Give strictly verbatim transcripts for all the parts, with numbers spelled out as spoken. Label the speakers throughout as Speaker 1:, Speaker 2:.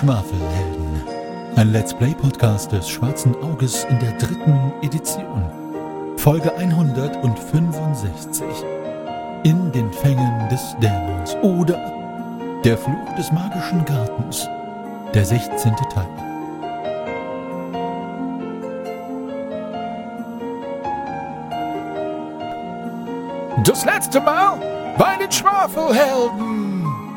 Speaker 1: Schwafelhelden. Ein Let's Play Podcast des Schwarzen Auges in der dritten Edition. Folge hundertfünfundsechzig. In den Fängen des Dämons oder Der Fluch des magischen Gartens. Der sechzehnte Teil. Das letzte Mal bei den Schwafelhelden.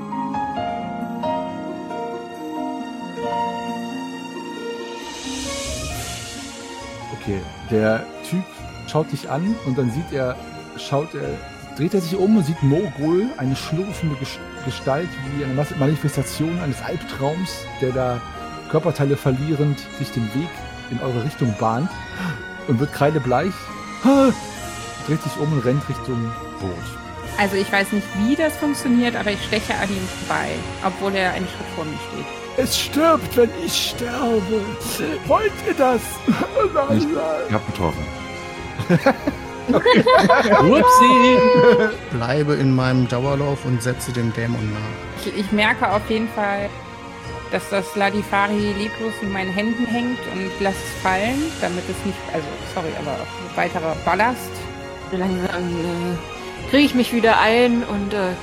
Speaker 2: Okay, der Typ schaut dich an und dann sieht er, schaut er, dreht er sich um und sieht Mogul, eine schlurfende Gestalt wie eine Manifestation eines Albtraums, der da Körperteile verlierend sich den Weg in eure Richtung bahnt und wird kreidebleich, dreht sich um und rennt Richtung Boot.
Speaker 3: Also ich weiß nicht, wie das funktioniert, aber ich steche an ihm vorbei, obwohl er einen Schritt vor mir steht.
Speaker 2: Es stirbt, wenn ich sterbe. Wollt ihr das? Nein,
Speaker 4: ich
Speaker 2: nein.
Speaker 4: ich hab getroffen.
Speaker 5: Upsi! Bleibe in meinem Dauerlauf und setze dem Dämon nach.
Speaker 3: Ich, ich merke auf jeden Fall, dass das Ladifari leblos in meinen Händen hängt und lasse es fallen, damit es nicht, also sorry, aber auch weiterer Ballast.
Speaker 6: Langsam äh, kriege ich mich wieder ein und äh,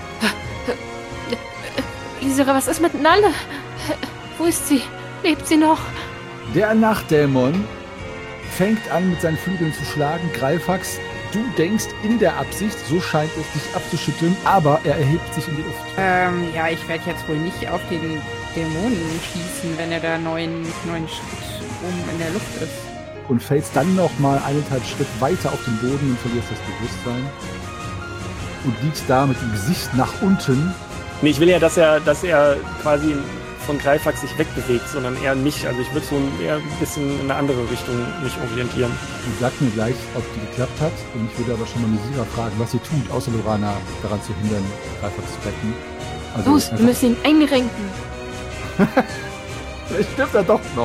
Speaker 6: Isera, was ist mit Nalle? Wo ist sie? Lebt sie noch?
Speaker 2: Der Nachtdämon fängt an, mit seinen Flügeln zu schlagen. Greifax, du denkst in der Absicht, so scheint es, dich abzuschütteln, aber er erhebt sich in die Luft.
Speaker 3: Ähm, ja, ich werde jetzt wohl nicht auf den Dämonen schießen, wenn er da neun, neun Schritt oben in der Luft ist.
Speaker 2: Und fällst dann nochmal eineinhalb Schritt weiter auf den Boden und verlierst das Bewusstsein. Und liegst da mit dem Gesicht nach unten.
Speaker 7: Nee, ich will ja, dass er, dass er quasi von Greifax sich wegbewegt, sondern eher nicht. Also ich würde so eher ein bisschen in eine andere Richtung mich orientieren.
Speaker 2: Und sagt mir gleich, ob die geklappt hat. Und ich würde aber schon mal Nisira fragen, was sie tut, außer Lorana daran zu hindern, Greifax zu retten. Also
Speaker 6: Los, wir müssen ihn einrenken.
Speaker 2: Vielleicht stirbt er doch noch.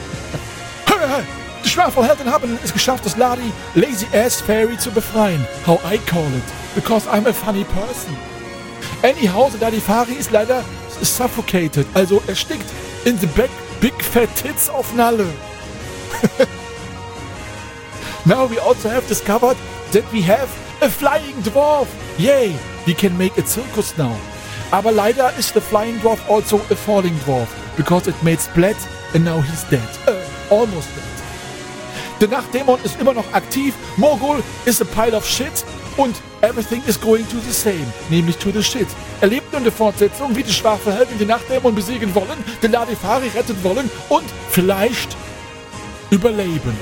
Speaker 1: Die Schwafelhelden haben es geschafft, das Ladi Lazy Ass Fairy zu befreien. How I call it. Because I'm a funny person. Anyhow, the Ladifari ist leider suffocated, also erstickt in the back big fat tits of Nalle. Now we also have discovered that we have a flying dwarf. Yay, we can make a circus now. Aber leider is the flying dwarf also a falling dwarf, because it made splat and now he's dead. Uh, almost dead. Der Nachtdämon ist immer noch aktiv, Mogul is a pile of shit und everything is going to the same, nämlich to the shit. Er lebt nun eine Fortsetzung, wie die Schwafelhelden die Nachtdämon besiegen wollen, den Ladifari retten wollen und vielleicht überleben.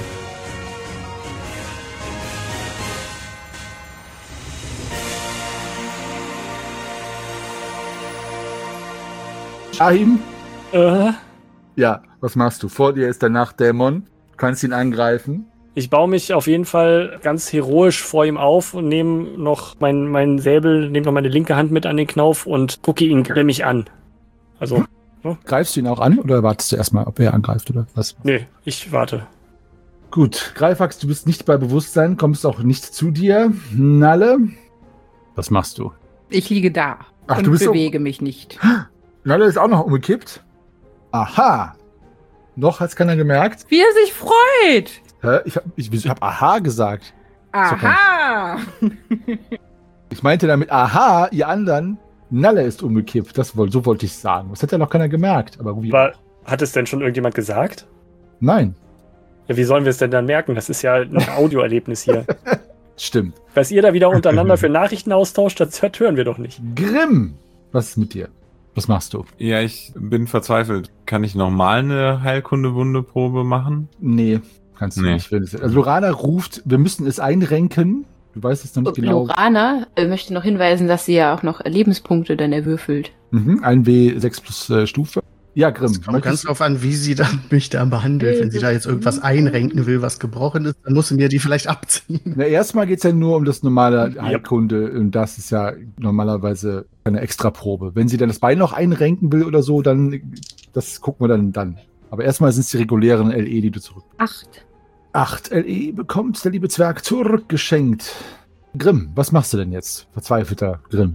Speaker 2: Shahim?
Speaker 7: Äh,
Speaker 2: Ja, was machst du? Vor dir ist der Nachtdämon. Du kannst ihn angreifen.
Speaker 7: ich baue mich auf jeden Fall ganz heroisch vor ihm auf und nehme noch meinen mein Säbel, nehme noch meine linke Hand mit an den Knauf und gucke ihn grimmig an. Also,
Speaker 2: Greifst du ihn auch an oder wartest du erstmal, ob er angreift oder was?
Speaker 7: nee, ich warte.
Speaker 2: Gut, Greifax, du bist nicht bei Bewusstsein, kommst auch nicht zu dir. Nalle? Was machst du?
Speaker 3: Ich liege da
Speaker 2: Ach,
Speaker 3: und
Speaker 2: du bist
Speaker 3: bewege mich nicht.
Speaker 2: Nalle ist auch noch umgekippt. Aha. Noch hat's keiner gemerkt.
Speaker 3: Wie er sich freut!
Speaker 2: Hä? Ich hab, ich, ich hab Aha gesagt.
Speaker 3: Aha!
Speaker 2: Ich meinte damit, aha, ihr anderen, Nalle ist umgekippt. Das woll, so wollte ich sagen. Das hätte ja noch keiner gemerkt. Aber wie?
Speaker 7: Aber hat es denn schon irgendjemand gesagt?
Speaker 2: Nein.
Speaker 7: Ja, wie sollen wir es denn dann merken? Das ist ja ein Audioerlebnis hier.
Speaker 2: Stimmt.
Speaker 7: Was ihr da wieder untereinander für Nachrichten austauscht, das hört, hören wir doch nicht.
Speaker 2: Grimm! Was ist mit dir? Was machst du?
Speaker 4: Ja, ich bin verzweifelt. Kann ich nochmal eine Heilkunde-Wunde-Probe machen?
Speaker 2: Nee, kannst du
Speaker 4: Nee.
Speaker 2: nicht. Also Lorana ruft, wir müssen es einrenken. Du weißt es noch nicht genau.
Speaker 6: Lorana äh, möchte noch hinweisen, dass sie ja auch noch Lebenspunkte dann erwürfelt.
Speaker 2: Mhm, ein W sechs plus äh, Stufe. Ja, Grimm.
Speaker 5: Es kommt ganz drauf an, wie sie dann mich da behandelt. Wenn sie da jetzt irgendwas einrenken will, was gebrochen ist, dann muss sie mir die vielleicht abziehen.
Speaker 2: Na, erstmal geht es ja nur um das normale Heilkunde und das ist ja normalerweise eine Extraprobe. Wenn sie dann das Bein noch einrenken will oder so, dann das gucken wir dann dann. Aber erstmal sind es die regulären L E, die du zurück.
Speaker 6: Acht.
Speaker 2: Acht L E bekommt der liebe Zwerg zurückgeschenkt. Grimm, was machst du denn jetzt? Verzweifelter Grimm.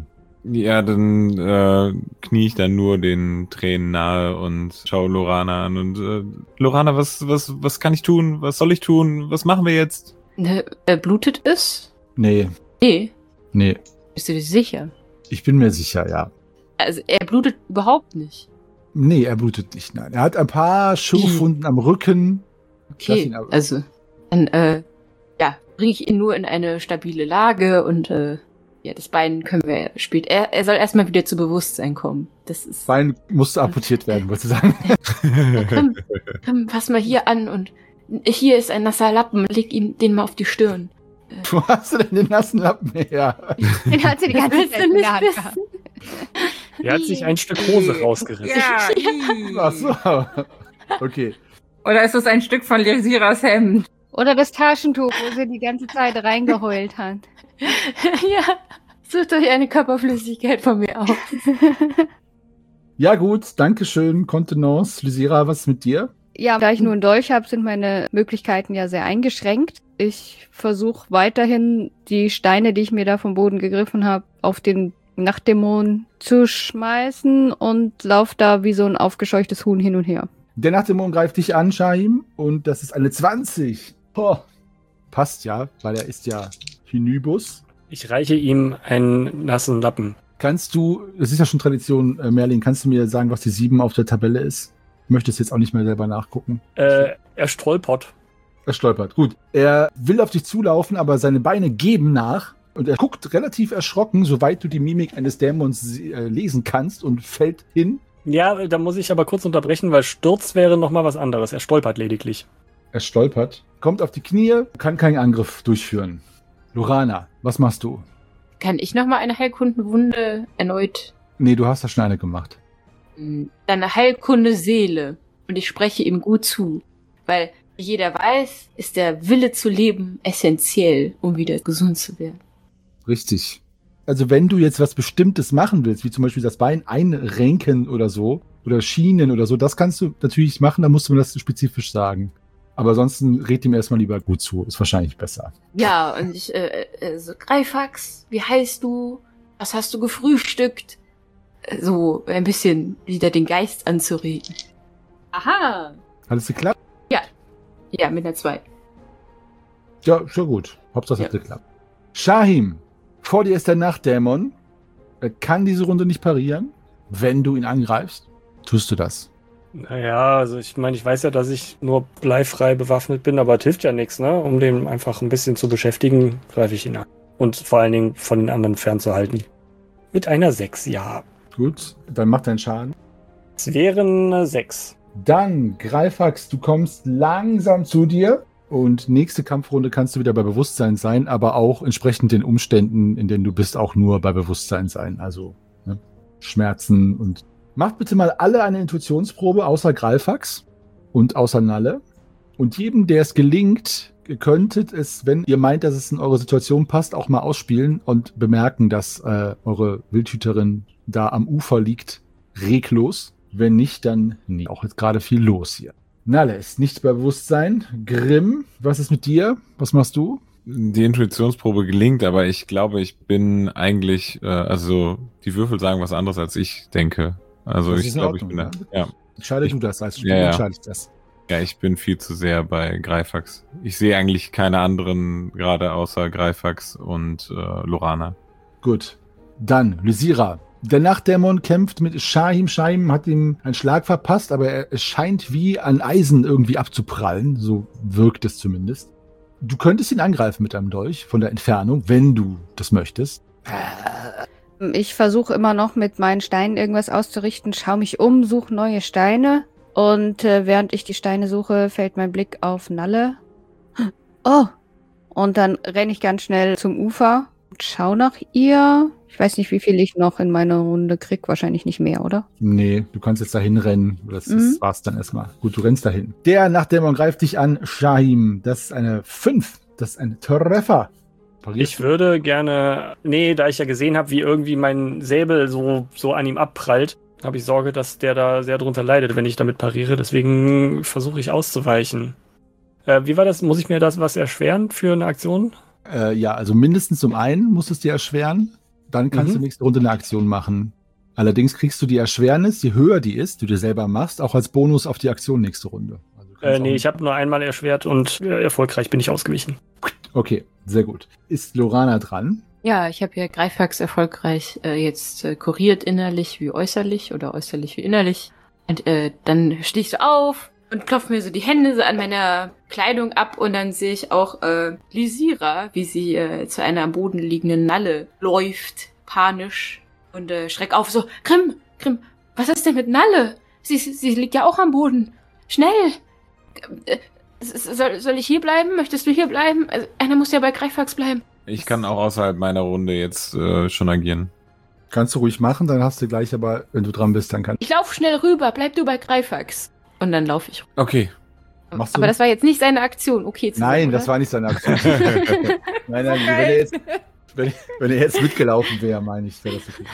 Speaker 4: Ja, dann äh, knie ich dann nur den Tränen nahe und schaue Lorana an. Und äh, Lorana, was, was, was kann ich tun? Was soll ich tun? Was machen wir jetzt?
Speaker 6: Ne, äh, blutet es?
Speaker 2: Nee,
Speaker 6: Nee.
Speaker 2: nee.
Speaker 6: Bist du dir sicher?
Speaker 2: Ich bin mir sicher, ja.
Speaker 6: Also er blutet überhaupt nicht.
Speaker 2: Nee, er blutet nicht, nein. Er hat ein paar Schürfwunden am Rücken. Lass
Speaker 6: Okay,
Speaker 2: ihn aber-
Speaker 6: also dann äh, ja, bringe ich ihn nur in eine stabile Lage und äh, ja, das Bein können wir später. Er, er soll erstmal wieder zu Bewusstsein kommen. Das ist.
Speaker 2: Bein musste amputiert werden, wolltest du sagen.
Speaker 6: Ja, komm, komm, pass mal hier an und hier ist ein nasser Lappen. Leg ihm den mal auf die Stirn.
Speaker 2: Wo hast du denn den nassen Lappen her?
Speaker 8: Den hat sie die ganze
Speaker 6: Willst
Speaker 8: Zeit
Speaker 6: du
Speaker 8: in
Speaker 6: nicht
Speaker 8: der Hand
Speaker 6: wissen?
Speaker 8: gehabt.
Speaker 7: Er hat sich ein Stück Hose rausgerissen.
Speaker 3: Ja.
Speaker 2: Ach so. Okay.
Speaker 3: Oder ist es ein Stück von Lysiras Hemd?
Speaker 8: Oder das Taschentuch, wo sie die ganze Zeit reingeheult hat.
Speaker 6: Ja, sucht euch eine Körperflüssigkeit von mir auf.
Speaker 2: Ja gut, dankeschön, Kontenance. Lysira, was ist mit dir?
Speaker 8: Ja, da ich nur einen Dolch habe, sind meine Möglichkeiten ja sehr eingeschränkt. Ich versuche weiterhin die Steine, die ich mir da vom Boden gegriffen habe, auf den Nachtdämon zu schmeißen und lauf da wie so ein aufgescheuchtes Huhn hin und her.
Speaker 2: Der Nachtdämon greift dich an, Shahim, und das ist eine zwanzig. Boah. Passt ja, weil er ist ja Hinybus.
Speaker 7: Ich reiche ihm einen nassen Lappen.
Speaker 2: Kannst du, das ist ja schon Tradition, äh, Merlin, kannst du mir sagen, was die sieben auf der Tabelle ist? Ich möchte es jetzt auch nicht mehr selber nachgucken.
Speaker 7: Äh, er stolpert.
Speaker 2: Er stolpert. Gut. Er will auf dich zulaufen, aber seine Beine geben nach. Und er guckt relativ erschrocken, soweit du die Mimik eines Dämons äh, lesen kannst, und fällt hin.
Speaker 7: Ja, da muss ich aber kurz unterbrechen, weil Sturz wäre nochmal was anderes. Er stolpert lediglich.
Speaker 2: Er stolpert, kommt auf die Knie, kann keinen Angriff durchführen. Lorana, was machst du?
Speaker 6: Kann ich nochmal eine Heilkundenwunde erneut?
Speaker 2: Nee, du hast das schon eine gemacht.
Speaker 6: Dann eine Heilkunde Seele. Und ich spreche ihm gut zu. Weil, wie jeder weiß, ist der Wille zu leben essentiell, um wieder gesund zu werden.
Speaker 2: Richtig. Also wenn du jetzt was Bestimmtes machen willst, wie zum Beispiel das Bein einrenken oder so, oder Schienen oder so, das kannst du natürlich machen, da musst du mir das spezifisch sagen. Aber ansonsten red ihm erstmal lieber gut zu, ist wahrscheinlich besser.
Speaker 6: Ja, und ich, äh, äh, so, Greifax, wie heißt du? Was hast du gefrühstückt? Äh, So, ein bisschen wieder den Geist anzuregen. Aha.
Speaker 2: Hat es geklappt?
Speaker 6: Ja, mit einer zwei.
Speaker 2: Ja, schon gut. Hauptsache es hat
Speaker 6: Ja.
Speaker 2: geklappt. Shahim, vor dir ist der Nachtdämon. Er kann diese Runde nicht parieren. Wenn du ihn angreifst, tust du das.
Speaker 7: Naja, also ich meine, ich weiß ja, dass ich nur bleifrei bewaffnet bin, aber es hilft ja nichts, ne? Um den einfach ein bisschen zu beschäftigen, greife ich ihn an. Und vor allen Dingen von den anderen fernzuhalten. Mit einer sechs, ja.
Speaker 2: Gut, dann macht deinen Schaden.
Speaker 7: Es wären eine sechs.
Speaker 2: Dann, Greifax, du kommst langsam zu dir. Und nächste Kampfrunde kannst du wieder bei Bewusstsein sein, aber auch entsprechend den Umständen, in denen du bist, auch nur bei Bewusstsein sein. Also ne? Schmerzen und... Macht bitte mal alle eine Intuitionsprobe, außer Greifax und außer Nalle. Und jedem, der es gelingt, ihr könntet es, wenn ihr meint, dass es in eure Situation passt, auch mal ausspielen und bemerken, dass äh, eure Wildhüterin da am Ufer liegt, reglos. Wenn nicht, dann nie. Auch jetzt gerade viel los hier. Nalle ist nicht bei Bewusstsein. Grimm, was ist mit dir? Was machst du?
Speaker 4: Die Intuitionsprobe gelingt, aber ich glaube, ich bin eigentlich, äh, also die Würfel sagen was anderes, als ich denke. Also
Speaker 2: Das
Speaker 4: ich
Speaker 2: ist in
Speaker 4: glaube, ich
Speaker 2: Ordnung,
Speaker 4: bin da. Ja.
Speaker 2: Entscheide
Speaker 4: Ich-
Speaker 2: du das als Spieler,
Speaker 4: Ja, ja.
Speaker 2: entscheide ich das.
Speaker 4: ja, ich bin viel zu sehr bei Greifax. Ich sehe eigentlich keine anderen gerade außer Greifax und äh, Lorana.
Speaker 2: Gut. Dann, Lysira. Der Nachtdämon kämpft mit Shahim. Shahim hat ihm einen Schlag verpasst, aber er, es scheint wie an Eisen irgendwie abzuprallen. So wirkt es zumindest. Du könntest ihn angreifen mit einem Dolch von der Entfernung, wenn du das möchtest.
Speaker 8: Ich versuche immer noch mit meinen Steinen irgendwas auszurichten, schaue mich um, suche neue Steine und äh, während ich die Steine suche, fällt mein Blick auf Nalle. Oh! Und dann renne ich ganz schnell zum Ufer und schaue nach ihr. Ich weiß nicht, wie viel ich noch in meiner Runde krieg, wahrscheinlich nicht mehr, oder?
Speaker 2: Nee, du kannst jetzt dahin rennen. Das,
Speaker 8: Mhm.
Speaker 2: das war's dann erstmal. Gut, du rennst dahin. Der Nachtdämon greift dich an, Shahim. Das ist eine fünf. Das ist ein Treffer. Parierst
Speaker 7: Ich würde gerne, nee, da ich ja gesehen habe, wie irgendwie mein Säbel so, so an ihm abprallt, habe ich Sorge, dass der da sehr drunter leidet, wenn ich damit pariere. Deswegen versuche ich auszuweichen. Äh, wie war das? Muss ich mir das was erschweren für eine Aktion?
Speaker 2: Äh, ja, also mindestens um einen musst du es dir erschweren. dann kannst
Speaker 7: Mhm.
Speaker 2: du nächste Runde eine Aktion machen. Allerdings kriegst du die Erschwernis, je höher die ist, die du selber machst, auch als Bonus auf die Aktion nächste Runde. Also du kannst
Speaker 7: Äh,
Speaker 2: auch-
Speaker 7: nee, ich habe nur einmal erschwert und äh, erfolgreich bin ich ausgewichen.
Speaker 2: Okay, sehr gut. Ist Lorana dran?
Speaker 6: Ja, ich habe ja Greifax erfolgreich äh, jetzt äh, kuriert, innerlich wie äußerlich oder äußerlich wie innerlich. Und äh, dann stehe ich so auf und klopfe mir so die Hände so an meiner Kleidung ab und dann sehe ich auch äh, Lysira, wie sie äh, zu einer am Boden liegenden Nalle läuft, panisch und äh, schreck auf so, Grimm, Grimm, was ist denn mit Nalle? Sie, sie, sie liegt ja auch am Boden. Schnell! Äh, soll, soll ich hier bleiben? Möchtest du hier bleiben? Also, einer muss ja bei Greifax bleiben.
Speaker 4: Ich kann auch außerhalb meiner Runde jetzt äh, schon agieren.
Speaker 2: Kannst du ruhig machen, dann hast du gleich aber, wenn du dran bist, dann kannst
Speaker 6: Ich lauf schnell rüber, bleib du bei Greifax. Und dann laufe ich.
Speaker 4: Okay.
Speaker 2: Machst du-
Speaker 6: Aber das war jetzt nicht seine Aktion, okay. Zusammen,
Speaker 2: Nein,
Speaker 6: oder?
Speaker 2: das war nicht seine Aktion. nein, nein, wenn er jetzt, wenn, wenn er jetzt mitgelaufen wäre, meine ich, wäre das okay.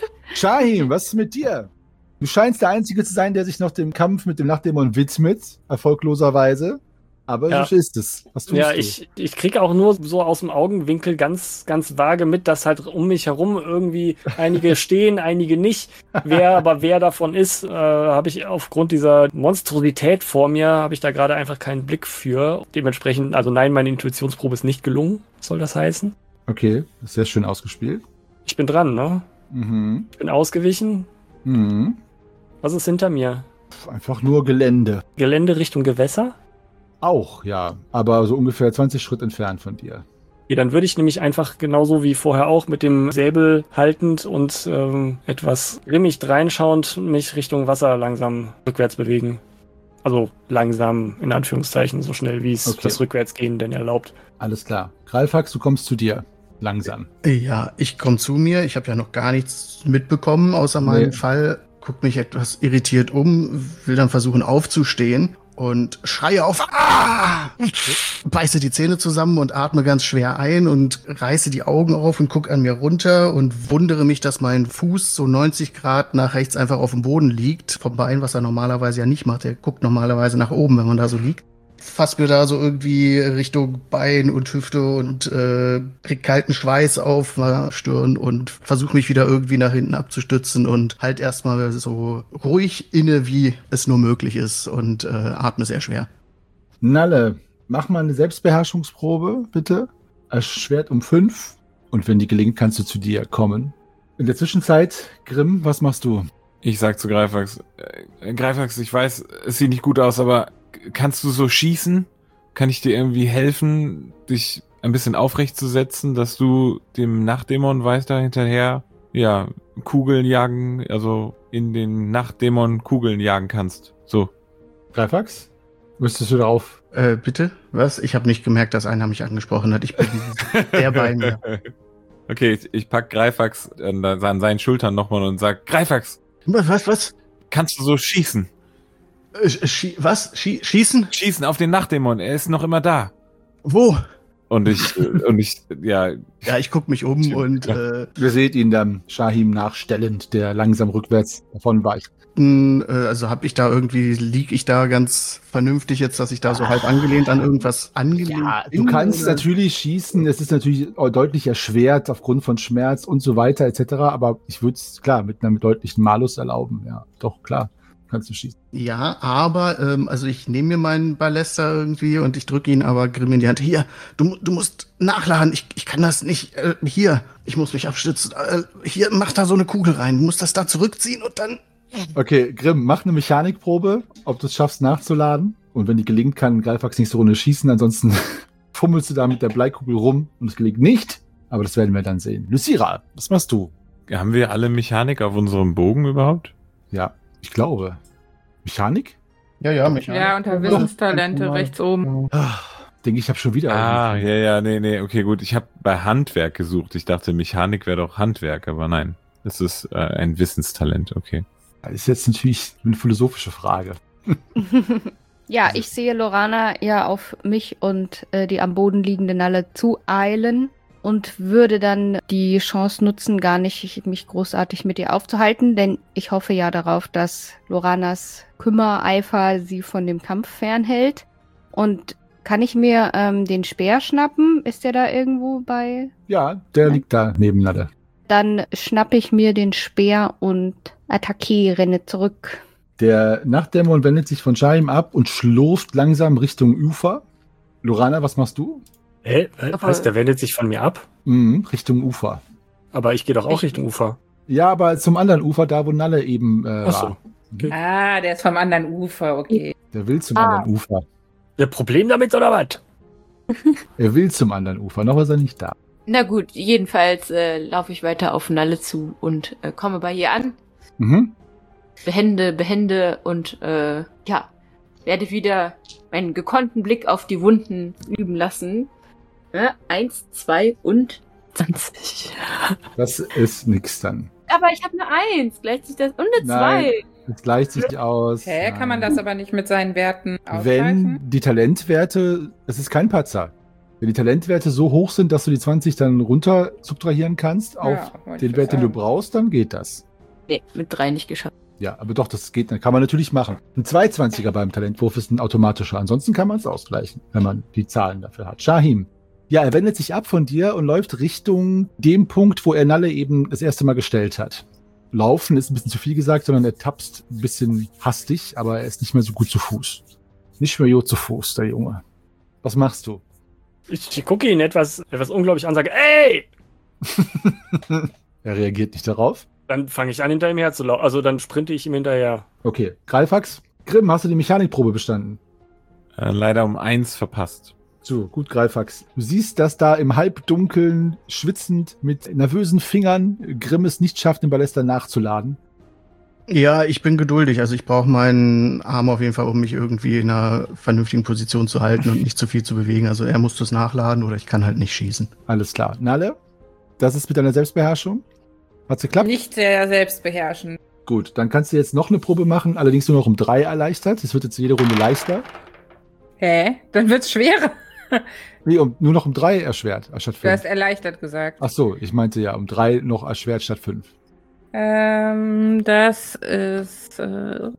Speaker 2: Shahim, was ist mit dir? Du scheinst der Einzige zu sein, der sich noch dem Kampf mit dem Nachtdämon widmet, erfolgloserweise. Aber
Speaker 7: Ja.
Speaker 2: so ist es. Was tust
Speaker 7: Ja,
Speaker 2: du?
Speaker 7: ich, ich krieg auch nur so aus dem Augenwinkel ganz, ganz vage mit, dass halt um mich herum irgendwie einige stehen, einige nicht. Wer aber wer davon ist, äh, habe ich aufgrund dieser Monstrosität vor mir, habe ich da gerade einfach keinen Blick für. Dementsprechend, also nein, meine Intuitionsprobe ist nicht gelungen, soll das heißen.
Speaker 2: Okay, sehr schön ausgespielt.
Speaker 7: Ich bin dran, ne?
Speaker 2: Mhm.
Speaker 7: Ich bin ausgewichen.
Speaker 2: Mhm.
Speaker 7: Was ist hinter mir?
Speaker 2: Einfach nur Gelände.
Speaker 7: Gelände Richtung Gewässer?
Speaker 2: Auch, ja. Aber so ungefähr zwanzig Schritt entfernt von dir.
Speaker 7: Ja, dann würde ich nämlich einfach genauso wie vorher auch mit dem Säbel haltend und ähm, etwas grimmig dreinschauend mich Richtung Wasser langsam rückwärts bewegen. Also langsam, in Anführungszeichen, so schnell wie es
Speaker 2: Okay.
Speaker 7: das Rückwärtsgehen denn erlaubt.
Speaker 2: Alles klar. Greifax, du kommst zu dir. Langsam.
Speaker 5: Ja, ich komme zu mir. Ich habe ja noch gar nichts mitbekommen, außer meinem
Speaker 2: Nee.
Speaker 5: Fall. Guck mich etwas irritiert um, will dann versuchen aufzustehen und schreie auf, ah! Beiße die Zähne zusammen und atme ganz schwer ein und reiße die Augen auf und guck an mir runter und wundere mich, dass mein Fuß so neunzig Grad nach rechts einfach auf dem Boden liegt, vom Bein, was er normalerweise ja nicht macht. Er guckt normalerweise nach oben, wenn man da so liegt. Fass mir da so irgendwie Richtung Bein und Hüfte und äh, krieg kalten Schweiß auf meiner Stirn und versuche mich wieder irgendwie nach hinten abzustützen und halt erstmal so ruhig inne, wie es nur möglich ist und äh, atme sehr schwer.
Speaker 2: Nalle, mach mal eine Selbstbeherrschungsprobe, bitte. Erschwert um fünf. Und wenn die gelingt, kannst du zu dir kommen. In der Zwischenzeit, Grimm, was machst du?
Speaker 4: Ich sag zu Greifax, äh, Greifax, ich weiß, es sieht nicht gut aus, aber kannst du so schießen? Kann ich dir irgendwie helfen, dich ein bisschen aufrecht zu setzen, dass du dem Nachtdämon weiter hinterher, ja, Kugeln jagen, also in den Nachtdämon Kugeln jagen kannst? So.
Speaker 2: Greifax? Müsstest du darauf?
Speaker 5: Äh, bitte? Was? Ich habe nicht gemerkt, dass einer mich angesprochen hat. Ich bin der bei mir.
Speaker 4: Okay, ich, ich pack Greifax an, an seinen Schultern nochmal und sag, Greifax,
Speaker 5: Was, was, was?
Speaker 4: kannst du so schießen?
Speaker 5: Äh, schie was? Schie schießen?
Speaker 4: Schießen auf den Nachtdämon, er ist noch immer da.
Speaker 5: Wo?
Speaker 4: Und ich, und ich, ja,
Speaker 5: Ja, ich guck mich um und äh,
Speaker 2: Ihr seht ihn dann Shahim nachstellend, der langsam rückwärts davon weicht.
Speaker 5: äh, also habe ich da irgendwie, lieg ich da ganz vernünftig jetzt, dass ich da so halb angelehnt an irgendwas angelehnt
Speaker 2: Ja,
Speaker 5: bin,
Speaker 2: du kannst
Speaker 5: oder?
Speaker 2: natürlich schießen, es ist natürlich deutlich erschwert aufgrund von Schmerz und so weiter et cetera. Aber ich würde es, klar, mit einem deutlichen Malus erlauben. Ja, doch, klar, kannst du schießen.
Speaker 5: Ja, aber, ähm, also ich nehme mir meinen Ballester irgendwie und ich drücke ihn aber grimm in die Hand. Hier, du, du musst nachladen, ich, ich kann das nicht, äh, hier, ich muss mich abstützen. Äh, hier, mach da so eine Kugel rein, du musst das da zurückziehen und dann...
Speaker 2: Okay, Grimm, mach eine Mechanikprobe, ob du es schaffst nachzuladen. Und wenn die gelingt, kann Greifax nächste Runde schießen. Ansonsten fummelst du da mit der Bleikugel rum und es gelingt nicht. Aber das werden wir dann sehen. Lysira, was machst du?
Speaker 4: haben wir alle Mechanik auf unserem Bogen überhaupt?
Speaker 2: Ja, ich glaube. Mechanik?
Speaker 5: Ja, ja, mich
Speaker 3: Ja, unter Wissenstalente rechts oben.
Speaker 2: Ah, denke ich, habe schon wieder.
Speaker 4: Ah, ja, ja, nee, nee, okay, gut. Ich habe bei Handwerk gesucht. Ich dachte, Mechanik wäre doch Handwerk, aber nein. Das ist äh, ein Wissenstalent, okay.
Speaker 2: Das ist jetzt natürlich eine philosophische Frage.
Speaker 8: Ja, ich sehe Lorana ja auf mich und äh, die am Boden liegende Nalle zueilen und würde dann die Chance nutzen, gar nicht mich großartig mit ihr aufzuhalten, denn ich hoffe ja darauf, dass Loranas Kümmereifer sie von dem Kampf fernhält. Und kann ich mir ähm, den Speer schnappen? Ist der da irgendwo bei?
Speaker 2: Ja, der liegt da neben Nalle.
Speaker 8: dann schnappe ich mir den Speer und attackiere zurück.
Speaker 2: Der Nachtdämon wendet sich von Shahim ab und schlurft langsam Richtung Ufer. Lorana, was machst du?
Speaker 7: Hä? Was? Der wendet sich von mir ab?
Speaker 2: Mhm, Richtung Ufer.
Speaker 7: Aber ich gehe doch auch
Speaker 3: Ich-
Speaker 7: Richtung Ufer.
Speaker 2: Ja, aber zum anderen Ufer, da wo Nalle eben äh,
Speaker 7: Ach so.
Speaker 2: war.
Speaker 7: Okay.
Speaker 3: Ah, der ist vom anderen Ufer, okay.
Speaker 2: Der will zum
Speaker 6: Ah.
Speaker 2: anderen Ufer.
Speaker 7: Ihr Problem damit oder was?
Speaker 2: Er will zum anderen Ufer, noch ist er nicht da.
Speaker 6: Na gut, jedenfalls äh, laufe ich weiter auf Nalle zu und äh, komme bei ihr an.
Speaker 2: Mhm.
Speaker 6: Behende, behende und äh, ja, werde wieder meinen gekonnten Blick auf die Wunden üben lassen. Ja, eins, zwei und zwanzig.
Speaker 2: Das ist nix dann.
Speaker 6: Aber ich habe eine Eins, gleicht sich das und eine
Speaker 2: Nein.
Speaker 6: zwei.
Speaker 2: Das gleicht sich aus.
Speaker 3: Hä, kann man
Speaker 2: Nein.
Speaker 3: das aber nicht mit seinen Werten ausgleichen?
Speaker 2: Wenn die Talentwerte, es ist kein Patzer. Wenn die Talentwerte so hoch sind, dass du die zwanzig dann runter subtrahieren kannst auf
Speaker 3: Ja, wollte
Speaker 2: den
Speaker 3: ich
Speaker 2: Wert, den du
Speaker 3: sagen.
Speaker 2: brauchst, dann geht das.
Speaker 6: Nee, mit drei nicht geschafft.
Speaker 2: Ja, aber doch, das geht, dann kann man natürlich machen. Ein zweihundertzwanziger beim Talentwurf ist ein automatischer. Ansonsten kann man es ausgleichen, wenn man die Zahlen dafür hat. Shahim. Ja, er wendet sich ab von dir und läuft Richtung dem Punkt, wo er Nalle eben das erste Mal gestellt hat. Laufen ist ein bisschen zu viel gesagt, sondern er tapst ein bisschen hastig, aber er ist nicht mehr so gut zu Fuß. Nicht mehr jo zu Fuß, der Junge. Was machst du?
Speaker 7: Ich, ich gucke ihn etwas, etwas unglaublich an und sage, ey!
Speaker 2: Er reagiert nicht darauf.
Speaker 7: Dann fange ich an, hinter ihm herzulaufen. Also dann sprinte ich ihm hinterher.
Speaker 2: Okay, Greifax. Grimm, hast du die Mechanikprobe bestanden?
Speaker 4: Äh, leider um eins verpasst.
Speaker 2: So, gut, Greifax. Du siehst, dass da im Halbdunkeln, schwitzend, mit nervösen Fingern Grimm es nicht schafft, den Ballester nachzuladen.
Speaker 5: Ja, ich bin geduldig. Also ich brauche meinen Arm auf jeden Fall, um mich irgendwie in einer vernünftigen Position zu halten und nicht zu viel zu bewegen. Also er muss das nachladen oder ich kann halt nicht schießen.
Speaker 2: Alles klar. Nalle, das ist mit deiner Selbstbeherrschung? Hat's geklappt?
Speaker 3: Nicht sehr selbstbeherrschend.
Speaker 2: Gut, dann kannst du jetzt noch eine Probe machen, allerdings nur noch um drei erleichtert. Das wird jetzt jede Runde leichter.
Speaker 3: Hä? Dann wird's schwerer.
Speaker 2: Nee, um, nur noch um drei erschwert, statt
Speaker 3: Du hast
Speaker 2: fünf.
Speaker 3: erleichtert gesagt.
Speaker 2: Ach so, ich meinte ja, um drei noch erschwert statt fünf.
Speaker 3: Ähm, das ist. Äh,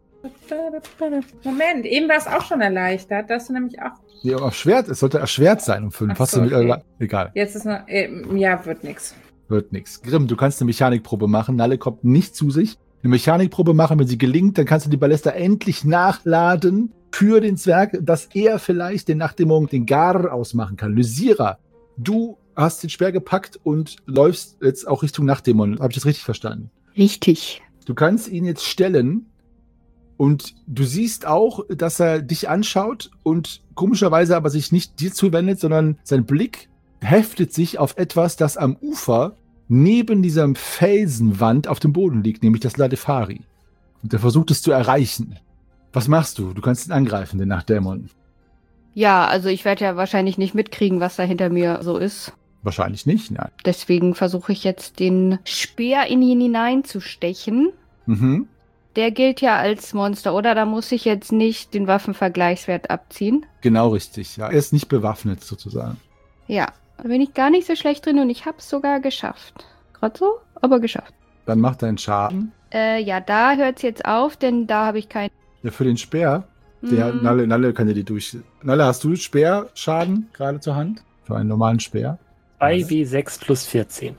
Speaker 3: Moment, eben war es auch schon erleichtert. Das ist nämlich auch.
Speaker 2: Nee, um erschwert, es sollte erschwert sein um fünf.
Speaker 3: Ach
Speaker 2: Hast
Speaker 3: so,
Speaker 2: du mit,
Speaker 3: okay.
Speaker 2: egal.
Speaker 3: Jetzt ist noch. Äh, ja, wird nix.
Speaker 2: Wird nix. Grimm, du kannst eine Mechanikprobe machen. Nalle kommt nicht zu sich. Eine Mechanikprobe machen, wenn sie gelingt, dann kannst du die Ballester endlich nachladen für den Zwerg, dass er vielleicht den Nachtdämon, den Gar ausmachen kann. Lysira, du hast den Speer gepackt und läufst jetzt auch Richtung Nachtdämon. Habe ich das richtig verstanden?
Speaker 8: Richtig.
Speaker 2: Du kannst ihn jetzt stellen und du siehst auch, dass er dich anschaut und komischerweise aber sich nicht dir zuwendet, sondern sein Blick heftet sich auf etwas, das am Ufer neben dieser Felsenwand auf dem Boden liegt, nämlich das Ladefari. Und er versucht es zu erreichen. Was machst du? Du kannst ihn angreifen, den Nachtdämon.
Speaker 8: Ja, also ich werde ja wahrscheinlich nicht mitkriegen, was da hinter mir so ist.
Speaker 2: Wahrscheinlich nicht, nein.
Speaker 8: Deswegen versuche ich jetzt den Speer in ihn hineinzustechen.
Speaker 2: Mhm.
Speaker 8: Der gilt ja als Monster, oder? Da muss ich jetzt nicht den Waffenvergleichswert abziehen.
Speaker 2: Genau richtig, ja. Er ist nicht bewaffnet sozusagen.
Speaker 8: Ja, da bin ich gar nicht so schlecht drin und ich hab's sogar geschafft. Gerade so, aber geschafft.
Speaker 2: Dann macht er einen Schaden.
Speaker 8: Äh, ja, da hört's jetzt auf, denn da habe ich keinen.
Speaker 2: Ja, für den Speer, der
Speaker 8: Mhm.
Speaker 2: Nalle, Nalle kann dir die durch... Nalle, hast du Speerschaden gerade zur Hand? Für einen normalen Speer?
Speaker 7: zwei W sechs plus vierzehn.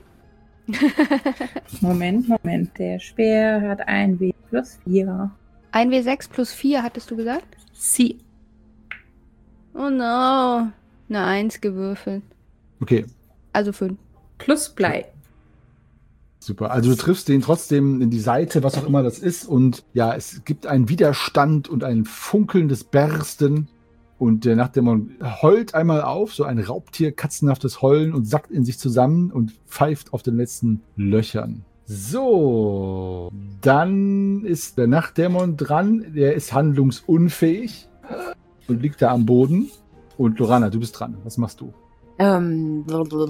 Speaker 3: Moment, Moment. Der Speer hat ein W plus vier.
Speaker 8: ein W sechs plus vier, hattest du gesagt?
Speaker 3: Sie.
Speaker 8: Oh no. Eine eins gewürfelt.
Speaker 2: Okay,
Speaker 8: Also fünf.
Speaker 3: Plus Blei.
Speaker 2: super. Also du triffst den trotzdem in die Seite, was auch immer das ist. Und ja, es gibt einen Widerstand und ein funkelndes Bersten. Und der Nachtdämon heult einmal auf, so ein Raubtier, katzenhaftes Heulen und sackt in sich zusammen und pfeift auf den letzten Löchern. So, dann ist der Nachtdämon dran. Der ist handlungsunfähig und liegt da am Boden. Und Lorana, du bist dran. Was machst du?
Speaker 6: Ähm,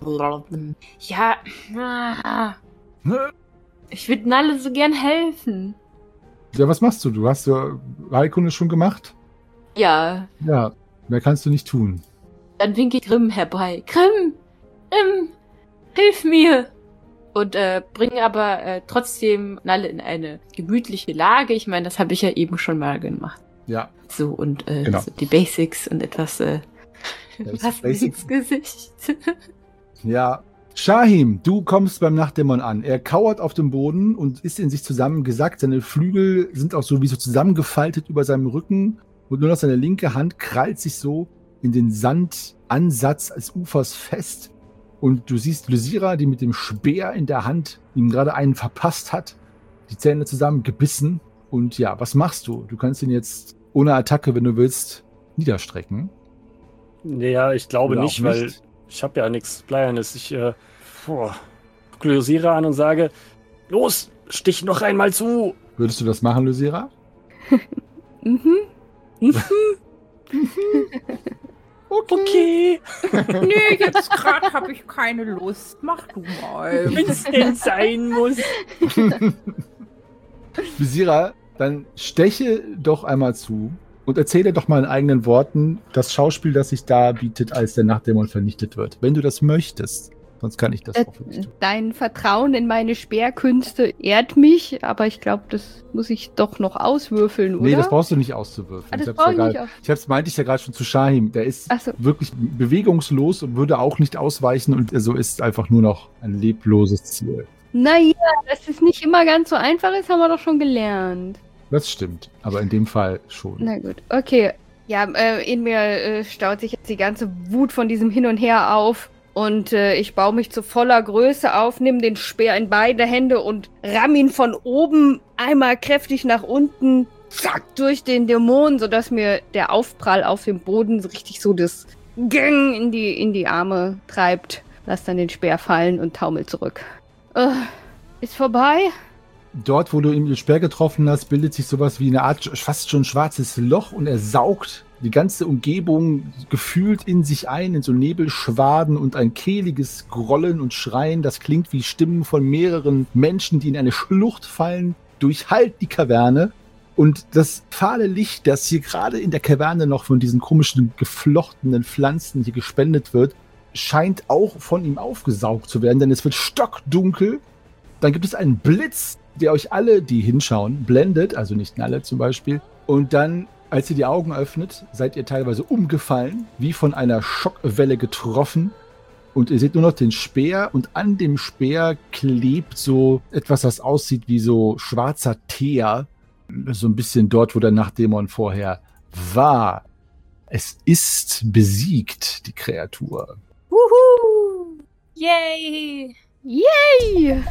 Speaker 6: ja, ah, ich würde Nalle so gern helfen.
Speaker 2: Ja, was machst du? Du hast ja Heilkunde schon gemacht?
Speaker 6: Ja,
Speaker 2: Ja, mehr kannst du nicht tun.
Speaker 6: dann winke ich Grimm herbei. Grimm, Grimm, hilf mir! Und äh, bringe aber äh, trotzdem Nalle in eine gemütliche Lage. Ich meine, das habe ich ja eben schon mal gemacht.
Speaker 2: Ja,
Speaker 6: So, und äh,
Speaker 2: Genau.
Speaker 6: so die Basics und etwas äh,
Speaker 2: das
Speaker 6: was
Speaker 2: Basic-
Speaker 6: ins Gesicht.
Speaker 2: ja. Shahim, du kommst beim Nachtdämon an. Er kauert auf dem Boden und ist in sich zusammengesackt. Seine Flügel sind auch so wie so zusammengefaltet über seinem Rücken. Und nur noch seine linke Hand krallt sich so in den Sandansatz als Ufers fest. Und du siehst Lysira, die mit dem Speer in der Hand ihm gerade einen verpasst hat. Die Zähne zusammengebissen. Und ja, was machst du? Du kannst ihn jetzt ohne Attacke, wenn du willst, niederstrecken.
Speaker 7: Ja, ich glaube
Speaker 2: Oder
Speaker 7: nicht,
Speaker 2: auch
Speaker 7: weil
Speaker 2: nicht.
Speaker 7: ich habe ja nichts Bleiernes. Ich äh, boah, gucke Lysira an und sage, los, stich noch einmal zu.
Speaker 2: Würdest du das machen, Lysira?
Speaker 8: Mhm.
Speaker 7: Okay.
Speaker 3: Nee, jetzt gerade habe ich keine Lust. Mach du mal.
Speaker 7: Wenn es denn sein muss.
Speaker 2: Lysira, dann steche doch einmal zu und erzähle doch mal in eigenen Worten das Schauspiel, das sich da bietet, als der Nachtdämon vernichtet wird. Wenn du das möchtest. Sonst kann ich das
Speaker 8: Äh,
Speaker 2: auch für dich tun.
Speaker 8: Dein Vertrauen in meine Speerkünste ehrt mich, aber ich glaube, das muss ich doch noch auswürfeln, oder?
Speaker 2: Nee, das brauchst du nicht auszuwürfeln.
Speaker 8: Ah, das
Speaker 2: ich hab's
Speaker 8: brauch
Speaker 2: ja
Speaker 8: ich
Speaker 2: grad-
Speaker 8: nicht aus-
Speaker 2: ich hab's, meinte ich ja gerade schon zu Shahim. Der ist
Speaker 8: Ach so.
Speaker 2: wirklich bewegungslos und würde auch nicht ausweichen und so ist einfach nur noch ein lebloses Ziel.
Speaker 8: Naja, dass es nicht immer ganz so einfach ist, haben wir doch schon gelernt.
Speaker 2: Das stimmt, aber in dem Fall schon.
Speaker 8: Na gut, okay. Ja, äh, in mir äh, staut sich jetzt die ganze Wut von diesem Hin und Her auf. Und äh, ich baue mich zu voller Größe auf, nehme den Speer in beide Hände und ramm ihn von oben einmal kräftig nach unten, zack, durch den Dämon, sodass mir der Aufprall auf dem Boden so richtig so das Gang in die, in die Arme treibt. Lass dann den Speer fallen und taumel zurück. Äh, ist vorbei?
Speaker 2: Dort, wo du ihm den Speer getroffen hast, bildet sich sowas wie eine Art fast schon schwarzes Loch und er saugt die ganze Umgebung gefühlt in sich ein, in so Nebelschwaden und ein kehliges Grollen und Schreien, das klingt wie Stimmen von mehreren Menschen, die in eine Schlucht fallen, durchhallt die Kaverne. Und das fahle Licht, das hier gerade in der Kaverne noch von diesen komischen geflochtenen Pflanzen hier gespendet wird, scheint auch von ihm aufgesaugt zu werden, denn es wird stockdunkel. Dann gibt es einen Blitz, der euch alle, die hinschauen, blendet, also nicht alle zum Beispiel. Und dann, als ihr die Augen öffnet, seid ihr teilweise umgefallen, wie von einer Schockwelle getroffen. Und ihr seht nur noch den Speer und an dem Speer klebt so etwas, das aussieht wie so schwarzer Teer. So ein bisschen dort, wo der Nachtdämon vorher war. Es ist besiegt, die Kreatur.
Speaker 6: Wuhu! Yay!
Speaker 8: Yay!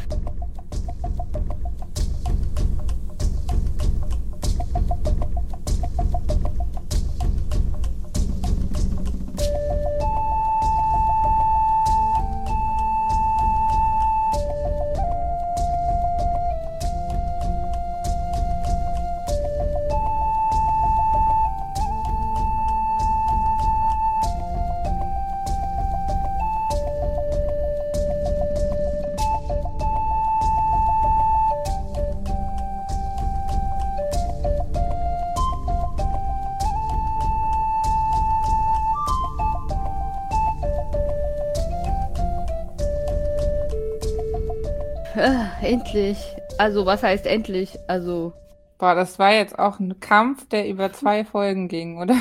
Speaker 8: Ah, endlich. Also, was heißt endlich? Also,
Speaker 3: Boah, das war jetzt auch ein Kampf, der über zwei Folgen ging, oder?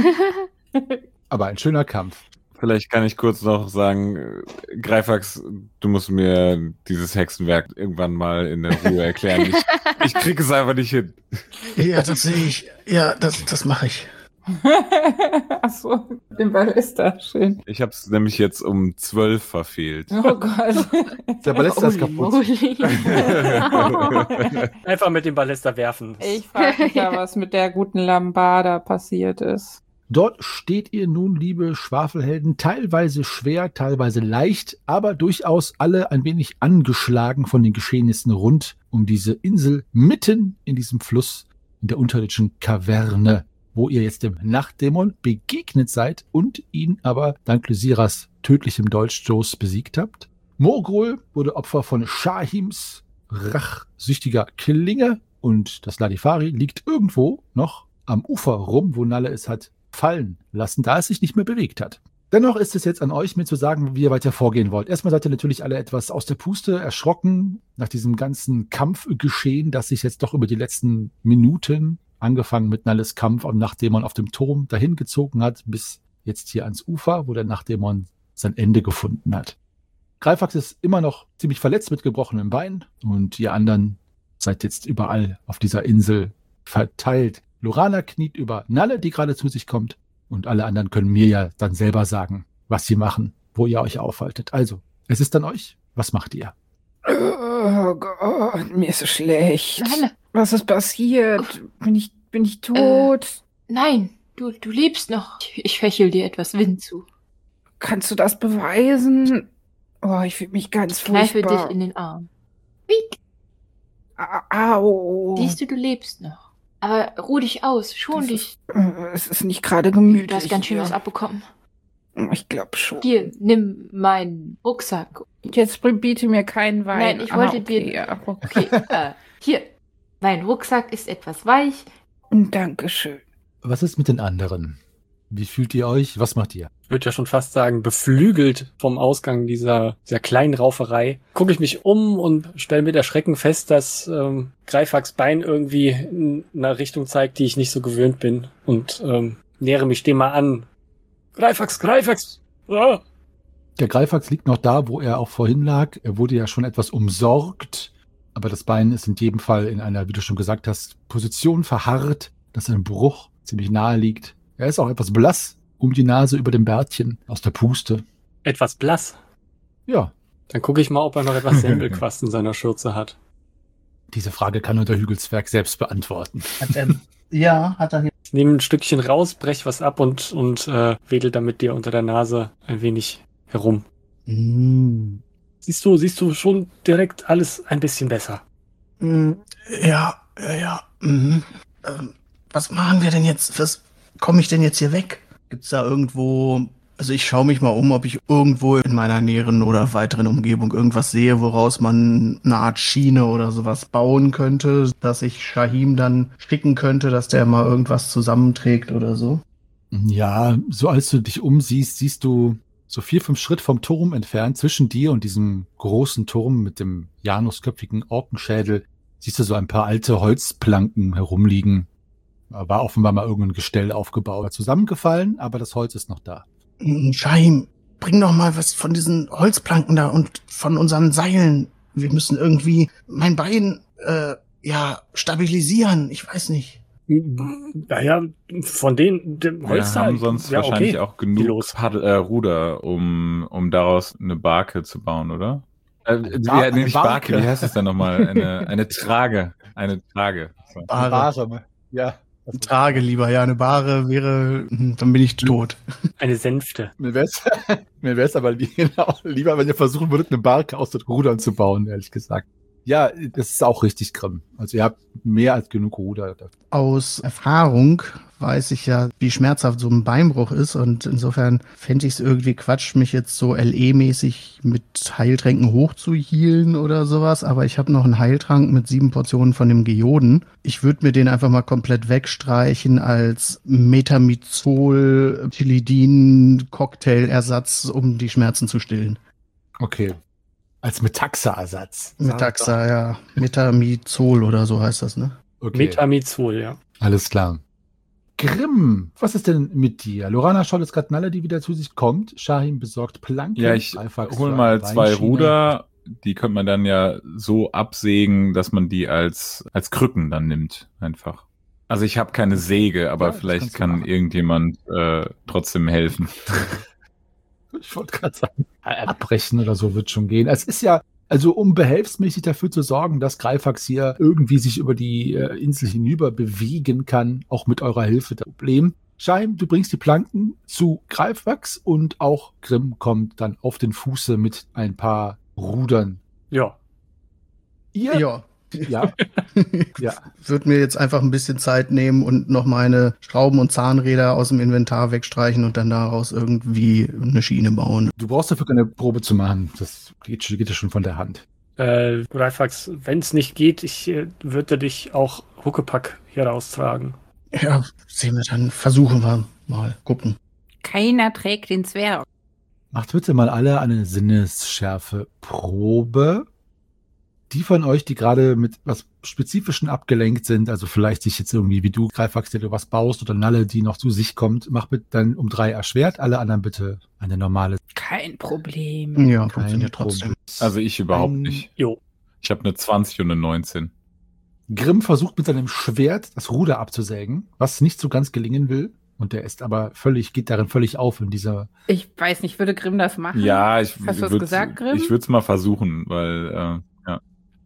Speaker 2: Aber ein schöner Kampf.
Speaker 4: Vielleicht kann ich kurz noch sagen, äh, Greifax, du musst mir dieses Hexenwerk irgendwann mal in der Ruhe erklären. Ich, ich krieg es einfach nicht hin.
Speaker 5: Ja, das sehe ich. Ja, das, das mache ich.
Speaker 3: Achso, den Ballista, schön.
Speaker 4: Ich habe es nämlich jetzt um zwölf verfehlt.
Speaker 3: Oh Gott.
Speaker 2: Der Ballista ist
Speaker 6: Holy
Speaker 2: kaputt.
Speaker 6: moly.
Speaker 7: Einfach mit dem Ballista werfen.
Speaker 3: Ich frage mich ja, was mit der guten Lambada passiert ist.
Speaker 2: Dort steht ihr nun, liebe Schwafelhelden, teilweise schwer, teilweise leicht, aber durchaus alle ein wenig angeschlagen von den Geschehnissen rund um diese Insel, mitten in diesem Fluss, in der unterirdischen Kaverne, wo ihr jetzt dem Nachtdämon begegnet seid und ihn aber dank Lysiras tödlichem Dolchstoß besiegt habt. Morgul wurde Opfer von Shahims rachsüchtiger Klinge und das Ladifari liegt irgendwo noch am Ufer rum, wo Nalle es hat fallen lassen, da es sich nicht mehr bewegt hat. Dennoch ist es jetzt an euch, mir zu sagen, wie ihr weiter vorgehen wollt. Erstmal seid ihr natürlich alle etwas aus der Puste, erschrocken nach diesem ganzen Kampfgeschehen, das sich jetzt doch über die letzten Minuten, angefangen mit Nalles Kampf am Nachtdämon auf dem Turm, dahin gezogen hat, bis jetzt hier ans Ufer, wo der Nachtdämon sein Ende gefunden hat. Greifax ist immer noch ziemlich verletzt mit gebrochenem Bein und ihr anderen seid jetzt überall auf dieser Insel verteilt. Lorana kniet über Nalle, die gerade zu sich kommt, und alle anderen können mir ja dann selber sagen, was sie machen, wo ihr euch aufhaltet. Also, es ist an euch. Was macht ihr?
Speaker 3: Oh Gott, mir ist so schlecht.
Speaker 6: Nalle.
Speaker 3: Was ist passiert? Bin ich, bin ich tot?
Speaker 6: Äh, nein, du, du lebst noch. Ich, ich fächel dir etwas Wind zu.
Speaker 3: Kannst du das beweisen? Oh, ich fühle mich ganz
Speaker 6: Ich kneife
Speaker 3: furchtbar.
Speaker 6: dich in den Arm. Piek.
Speaker 3: A- Au.
Speaker 6: Siehst du, du lebst noch. Aber ruh dich aus, schon
Speaker 3: Das
Speaker 6: dich.
Speaker 3: ist, äh, es ist nicht gerade gemütlich.
Speaker 6: Du hast ganz schön
Speaker 3: hier.
Speaker 6: was abbekommen.
Speaker 3: Ich glaube schon.
Speaker 6: Hier, nimm meinen Rucksack.
Speaker 3: Jetzt biete mir keinen Wein.
Speaker 6: Nein, ich
Speaker 3: Ah,
Speaker 6: wollte
Speaker 3: okay,
Speaker 6: dir...
Speaker 3: ja.
Speaker 6: Okay, äh, hier. Mein Rucksack ist etwas weich.
Speaker 3: Dankeschön.
Speaker 2: Was ist mit den anderen? Wie fühlt ihr euch? Was macht ihr?
Speaker 7: Ich würde ja schon fast sagen, beflügelt vom Ausgang dieser, dieser kleinen Rauferei, gucke ich mich um und stelle mit Erschrecken fest, dass ähm, Greifax Bein irgendwie in einer Richtung zeigt, die ich nicht so gewöhnt bin. Und ähm, nähere mich dem mal an. Greifax, Greifax! Ah!
Speaker 2: Der Greifax liegt noch da, wo er auch vorhin lag. Er wurde ja schon etwas umsorgt, aber das Bein ist in jedem Fall in einer, wie du schon gesagt hast, Position verharrt, dass ein Bruch ziemlich nahe liegt. Er ist auch etwas blass um die Nase über dem Bärtchen aus der Puste.
Speaker 7: Etwas blass.
Speaker 2: Ja,
Speaker 7: Dann gucke ich mal, ob er noch etwas Sembelquast in seiner Schürze hat.
Speaker 2: diese Frage kann nur der Hügelswerk selbst beantworten.
Speaker 5: Hat er, ja, hat er hier.
Speaker 7: Ich nehme ein Stückchen raus, brech was ab und, und äh, wedel damit dir unter der Nase ein wenig herum.
Speaker 5: Mm.
Speaker 7: Siehst du, siehst du schon direkt alles ein bisschen besser.
Speaker 5: Mm, Ja, ja, ja. Mhm. Ähm, was machen wir denn jetzt? Was komme ich denn jetzt hier weg? Gibt's da irgendwo, also ich schaue mich mal um, ob ich irgendwo in meiner näheren oder weiteren Umgebung irgendwas sehe, woraus man eine Art Schiene oder sowas bauen könnte, dass ich Shahim dann schicken könnte, dass der mal irgendwas zusammenträgt oder so.
Speaker 2: Ja, so als du dich umsiehst, siehst du so vier, fünf Schritt vom Turm entfernt, zwischen dir und diesem großen Turm mit dem janusköpfigen Orkenschädel, siehst du so ein paar alte Holzplanken herumliegen. War offenbar mal irgendein Gestell aufgebaut. Zusammengefallen, aber das Holz ist noch da.
Speaker 5: Mm, Shahim, bring doch mal was von diesen Holzplanken da und von unseren Seilen. Wir müssen irgendwie mein Bein, äh, ja, stabilisieren. Ich weiß nicht.
Speaker 7: Naja, von denen, dem
Speaker 4: Wir
Speaker 7: Holz
Speaker 4: haben sonst
Speaker 7: ja,
Speaker 4: wahrscheinlich
Speaker 7: okay.
Speaker 4: auch
Speaker 7: Wie
Speaker 4: genug
Speaker 7: los?
Speaker 4: Paddel, äh, Ruder, um, um daraus eine Barke zu bauen, oder? Äh,
Speaker 2: Bar-
Speaker 4: wie,
Speaker 2: eine
Speaker 4: nee, nicht Barke,
Speaker 2: Barke.
Speaker 4: wie heißt es denn nochmal? Eine, eine Trage. Eine Trage. So.
Speaker 5: Bahre.
Speaker 2: Ja.
Speaker 5: Eine Trage lieber, ja, eine Bahre wäre, hm, dann bin ich tot.
Speaker 7: Eine Sänfte.
Speaker 2: Mir wär's, mir wär's aber li- genau, lieber, wenn ihr versuchen würdet, eine Barke aus den Rudern zu bauen, ehrlich gesagt. Ja, das ist auch richtig grimm. Also ihr habt mehr als genug Ruder.
Speaker 5: Aus Erfahrung weiß ich ja, wie schmerzhaft so ein Beinbruch ist und insofern fände ich es irgendwie Quatsch, mich jetzt so L E-mäßig mit Heiltränken hochzuhielen oder sowas, aber ich habe noch einen Heiltrank mit sieben Portionen von dem Geoden. Ich würde mir den einfach mal komplett wegstreichen als Metamizol-Tilidin-Cocktail-Ersatz, um die Schmerzen zu stillen.
Speaker 2: Okay. Als Metaxa-Ersatz.
Speaker 5: Metaxa, ja. Metamizol oder so heißt das, ne?
Speaker 2: Okay.
Speaker 7: Metamizol, ja.
Speaker 2: Alles klar. Grimm, was ist denn mit dir? Lorana schaut jetzt gerade Nalle, die wieder zu sich kommt. Shahim besorgt Planken.
Speaker 4: Ja, ich
Speaker 2: Greifax
Speaker 4: hole
Speaker 2: für
Speaker 4: mal
Speaker 2: eine
Speaker 4: zwei
Speaker 2: Weinschiene.
Speaker 4: Ruder. Die könnte man dann ja so absägen, dass man die als, als Krücken dann nimmt. Einfach. Also ich habe keine Säge, aber
Speaker 2: Ja, das
Speaker 4: vielleicht
Speaker 2: kannst du
Speaker 4: kann
Speaker 2: machen.
Speaker 4: irgendjemand äh, trotzdem helfen.
Speaker 2: Ich wollte gerade sagen, abbrechen oder so wird schon gehen. Es ist ja, also um behelfsmäßig dafür zu sorgen, dass Greifax hier irgendwie sich über die äh, Insel hinüber bewegen kann, auch mit eurer Hilfe das Problem. Shahim, du bringst die Planken zu Greifax und auch Grimm kommt dann auf den Fuße mit ein paar Rudern.
Speaker 7: Ja.
Speaker 2: Ihr?
Speaker 5: Ja.
Speaker 2: Ja. Ja.
Speaker 5: Würde mir jetzt einfach ein bisschen Zeit nehmen und noch meine Schrauben und Zahnräder aus dem Inventar wegstreichen und dann daraus irgendwie eine Schiene bauen.
Speaker 2: Du brauchst dafür keine Probe zu machen. Das geht, geht ja schon von der Hand.
Speaker 7: Äh, Greifax, wenn es nicht geht, ich äh, würde dich auch Huckepack hier raustragen.
Speaker 5: Ja, sehen wir dann. Versuchen wir mal. Gucken.
Speaker 3: Keiner trägt den Zwerg.
Speaker 2: Macht bitte mal alle eine Sinnesschärfe-Probe. Die von euch, die gerade mit was Spezifischen abgelenkt sind, also vielleicht sich jetzt irgendwie wie du, Greifax, der du was baust, oder Nalle, die noch zu sich kommt, mach bitte dann um drei erschwert, alle anderen bitte eine normale.
Speaker 3: Kein Problem.
Speaker 5: Ja,
Speaker 2: Kein
Speaker 5: funktioniert trotzdem.
Speaker 2: Problem.
Speaker 4: Also ich überhaupt
Speaker 2: Ein-
Speaker 4: nicht.
Speaker 7: Jo.
Speaker 4: Ich habe eine zwanzig und eine neunzehn.
Speaker 2: Grimm versucht mit seinem Schwert das Ruder abzusägen, was nicht so ganz gelingen will. Und der ist aber völlig, geht darin völlig auf in dieser.
Speaker 3: Ich weiß nicht, würde Grimm das machen?
Speaker 4: Ja, ich
Speaker 3: Hast du es
Speaker 4: würd's-
Speaker 3: gesagt, Grimm?
Speaker 4: Ich würde es mal versuchen, weil äh, ja.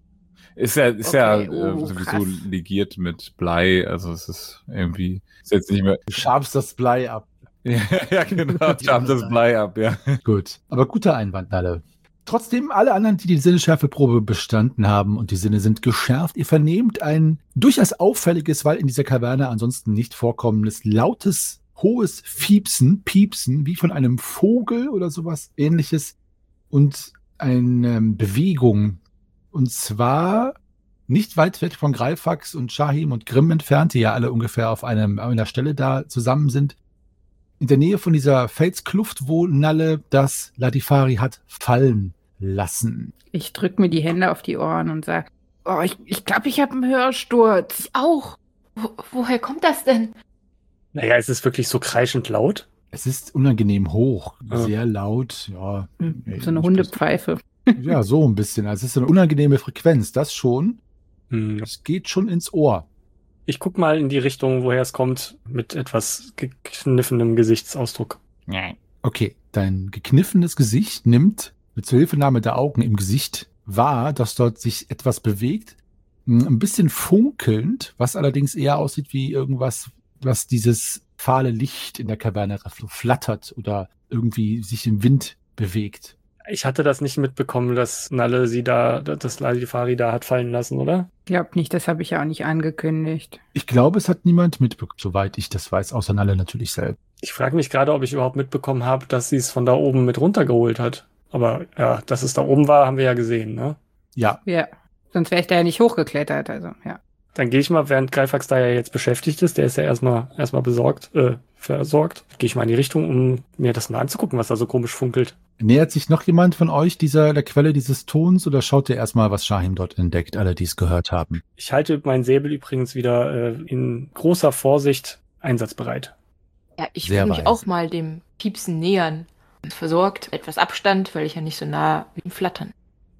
Speaker 4: Ist ja, ist
Speaker 3: Okay,
Speaker 4: ja
Speaker 3: oh,
Speaker 4: äh, sowieso
Speaker 3: krass.
Speaker 4: legiert mit Blei, also es ist irgendwie, ist jetzt nicht mehr.
Speaker 2: Du schabst das Blei ab.
Speaker 4: Ja, genau, ich hab das Blei ab, ja.
Speaker 2: Gut. Aber guter Einwand, Nalle. Trotzdem, alle anderen, die die Sinneschärfeprobe bestanden haben und die Sinne sind geschärft, ihr vernehmt ein durchaus auffälliges, weil in dieser Kaverne ansonsten nicht vorkommendes, lautes, hohes Fiepsen, Piepsen, wie von einem Vogel oder sowas ähnliches und eine ähm, Bewegung. Und zwar nicht weit weg von Greifax und Shahim und Grimm entfernt, die ja alle ungefähr auf einem, auf einer Stelle da zusammen sind. In der Nähe von dieser Felskluft, wo Nalle das Ladifari hat fallen lassen.
Speaker 3: Ich drück mir die Hände auf die Ohren und sag, oh, ich glaube, ich, glaub, ich habe einen Hörsturz.
Speaker 6: Ich auch. Wo, woher kommt das denn?
Speaker 7: Naja, ist es wirklich so kreischend laut?
Speaker 2: Es ist unangenehm hoch,
Speaker 7: Ah.
Speaker 2: sehr laut, ja.
Speaker 3: Hm,
Speaker 2: Nee,
Speaker 3: so eine
Speaker 2: nicht
Speaker 3: Hundepfeife.
Speaker 2: das- Ja, so ein bisschen. Also es ist eine unangenehme Frequenz, das schon.
Speaker 7: Hm.
Speaker 2: Es geht schon ins Ohr.
Speaker 7: Ich guck mal in die Richtung, woher es kommt, mit etwas gekniffenem Gesichtsausdruck.
Speaker 2: Okay, dein gekniffenes Gesicht nimmt mit Zuhilfenahme der Augen im Gesicht wahr, dass dort sich etwas bewegt. Ein bisschen funkelnd, was allerdings eher aussieht wie irgendwas, was dieses fahle Licht in der Kaverne flattert oder irgendwie sich im Wind bewegt.
Speaker 7: Ich hatte das nicht mitbekommen, dass Nalle sie da, das Ladifari da hat fallen lassen, oder?
Speaker 3: Glaub nicht, das habe ich ja auch nicht angekündigt.
Speaker 2: Ich glaube, es hat niemand mitbekommen, soweit ich das weiß, außer Nalle natürlich selbst.
Speaker 7: Ich frage mich gerade, ob ich überhaupt mitbekommen habe, dass sie es von da oben mit runtergeholt hat. Aber ja, dass es da oben war, haben wir ja gesehen, ne?
Speaker 2: Ja,
Speaker 3: Ja, sonst wäre ich da ja nicht hochgeklettert, also ja.
Speaker 7: Dann gehe ich mal, während Greifax da ja jetzt beschäftigt ist, der ist ja erstmal erstmal besorgt, äh, versorgt, gehe ich mal in die Richtung, um mir das mal anzugucken, was da so komisch funkelt.
Speaker 2: nähert sich noch jemand von euch dieser der Quelle dieses Tons oder schaut ihr erstmal, was Shahim dort entdeckt, alle, die es gehört haben?
Speaker 7: Ich halte meinen Säbel übrigens wieder äh, in großer Vorsicht einsatzbereit.
Speaker 6: Ja, ich
Speaker 2: Sehr
Speaker 6: will mich
Speaker 2: weise.
Speaker 6: auch mal dem Piepsen nähern. Versorgt, etwas Abstand, weil ich ja nicht so nah wie ein Flattern.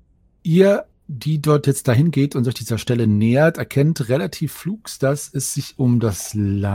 Speaker 2: Ihr, die dort jetzt dahin geht und sich dieser Stelle nähert, erkennt relativ flugs, dass es sich um das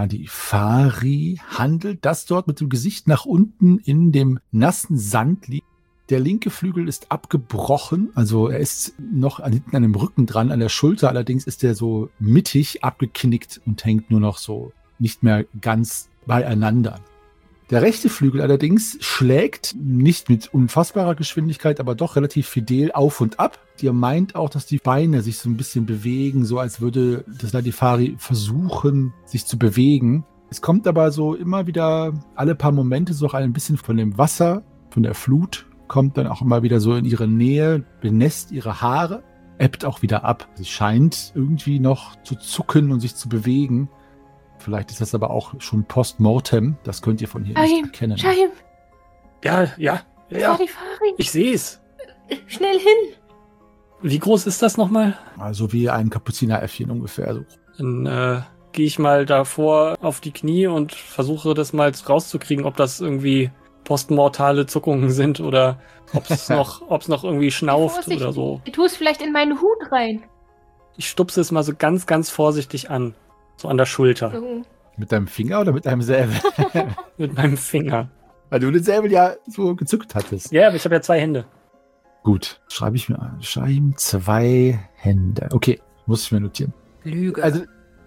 Speaker 2: Ladifari handelt, das dort mit dem Gesicht nach unten in dem nassen Sand liegt. Der linke Flügel ist abgebrochen, also er ist noch an, hinten an dem Rücken dran, an der Schulter allerdings ist er so mittig abgeknickt und hängt nur noch so nicht mehr ganz beieinander. Der rechte Flügel allerdings schlägt nicht mit unfassbarer Geschwindigkeit, aber doch relativ fidel auf und ab. Ihr meint auch, dass die Beine sich so ein bisschen bewegen, so als würde das Ladifari versuchen, sich zu bewegen. Es kommt aber so immer wieder alle paar Momente so auch ein bisschen von dem Wasser, von der Flut, kommt dann auch immer wieder so in ihre Nähe, benässt ihre Haare, ebbt auch wieder ab. Sie scheint irgendwie noch zu zucken und sich zu bewegen. Vielleicht ist das aber auch schon postmortem. Das könnt ihr von hier
Speaker 6: Shahim,
Speaker 2: nicht erkennen.
Speaker 6: Shahim,
Speaker 7: Ja, ja, ja.
Speaker 6: Ladifari,
Speaker 7: Ich sehe es.
Speaker 6: schnell hin.
Speaker 7: Wie groß ist das nochmal?
Speaker 2: Also wie ein Kapuzineräffchen ungefähr. So.
Speaker 7: Dann äh, gehe ich mal davor auf die Knie und versuche das mal rauszukriegen, ob das irgendwie postmortale Zuckungen sind oder ob es noch, ob's noch irgendwie schnauft
Speaker 6: Vorsicht.
Speaker 7: oder so.
Speaker 6: Tu es vielleicht in meinen Hut rein.
Speaker 7: Ich stupse es mal so ganz, ganz vorsichtig an. So an der Schulter.
Speaker 6: So.
Speaker 2: Mit deinem Finger oder mit deinem Säbel?
Speaker 7: Mit meinem Finger.
Speaker 2: Weil du den Säbel ja so gezückt hattest.
Speaker 7: Ja, aber ich habe ja zwei Hände.
Speaker 2: Gut, schreibe ich mir an. Shahim, zwei Hände. Okay, muss ich mir notieren.
Speaker 3: Lüge.
Speaker 2: Also,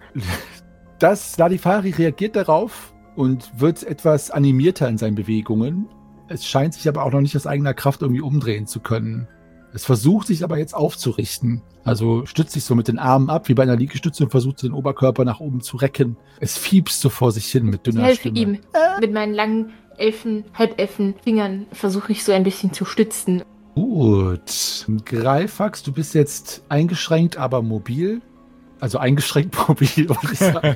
Speaker 2: das Ladifari reagiert darauf und wird etwas animierter in seinen Bewegungen. Es scheint sich aber auch noch nicht aus eigener Kraft irgendwie umdrehen zu können. Es versucht sich aber jetzt aufzurichten. Also stützt sich so mit den Armen ab, wie bei einer Liegestütze, und versucht den Oberkörper nach oben zu recken. Es fiebst so vor sich hin mit
Speaker 6: Ich
Speaker 2: dünner
Speaker 6: helfe
Speaker 2: Stimme.
Speaker 6: ihm. Mit meinen langen Elfen, Halbelfen Fingern versuche ich so ein bisschen zu stützen.
Speaker 2: Gut. Greifax, du bist jetzt eingeschränkt, aber mobil. Also eingeschränkt mobil, wollte ich sagen.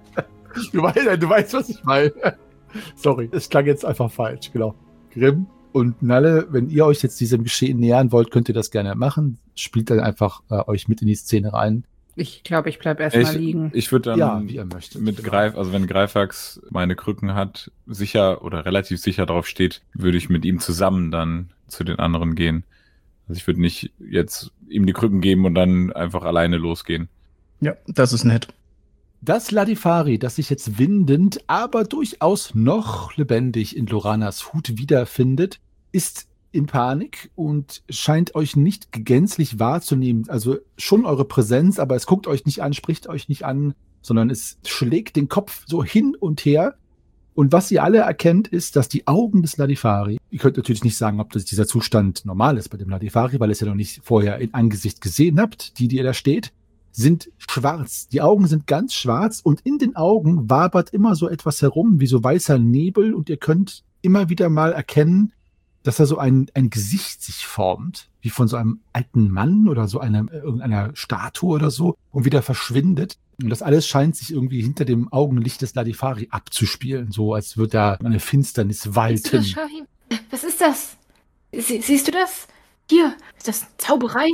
Speaker 2: Du weißt, du weißt, was ich meine. Sorry, es klang jetzt einfach falsch, genau. Grimm? Und Nalle, wenn ihr euch jetzt diesem Geschehen nähern wollt, könnt ihr das gerne machen. Spielt dann einfach äh, euch mit in die Szene rein.
Speaker 3: Ich glaube, ich bleib erstmal
Speaker 4: Ich,
Speaker 3: liegen.
Speaker 4: ich würde dann
Speaker 2: Ja, wie ihr möchtet.
Speaker 4: mit Greif, also wenn Greifax meine Krücken hat, sicher oder relativ sicher drauf steht, würde ich mit ihm zusammen dann zu den anderen gehen. Also ich würde nicht jetzt ihm die Krücken geben und dann einfach alleine losgehen.
Speaker 5: Ja, das ist nett.
Speaker 2: Das Ladifari, das sich jetzt windend, aber durchaus noch lebendig in Loranas Hut wiederfindet, ist in Panik und scheint euch nicht gänzlich wahrzunehmen. Also schon eure Präsenz, aber es guckt euch nicht an, spricht euch nicht an, sondern es schlägt den Kopf so hin und her. Und was ihr alle erkennt, ist, dass die Augen des Ladifari, ihr könnt natürlich nicht sagen, ob das dieser Zustand normal ist bei dem Ladifari, weil ihr es ja noch nicht vorher in Angesicht gesehen habt, die, die ihr da steht, sind schwarz. Die Augen sind ganz schwarz und in den Augen wabert immer so etwas herum, wie so weißer Nebel und ihr könnt immer wieder mal erkennen, dass da so ein, ein Gesicht sich formt, wie von so einem alten Mann oder so einer, irgendeiner Statue oder so und wieder verschwindet. Und das alles scheint sich irgendwie hinter dem Augenlicht des Ladifari abzuspielen, so als würde da eine Finsternis
Speaker 6: Siehst du
Speaker 2: walten.
Speaker 6: das, Shahim? Was ist das? Sie, siehst du das? Hier, ist das Zauberei?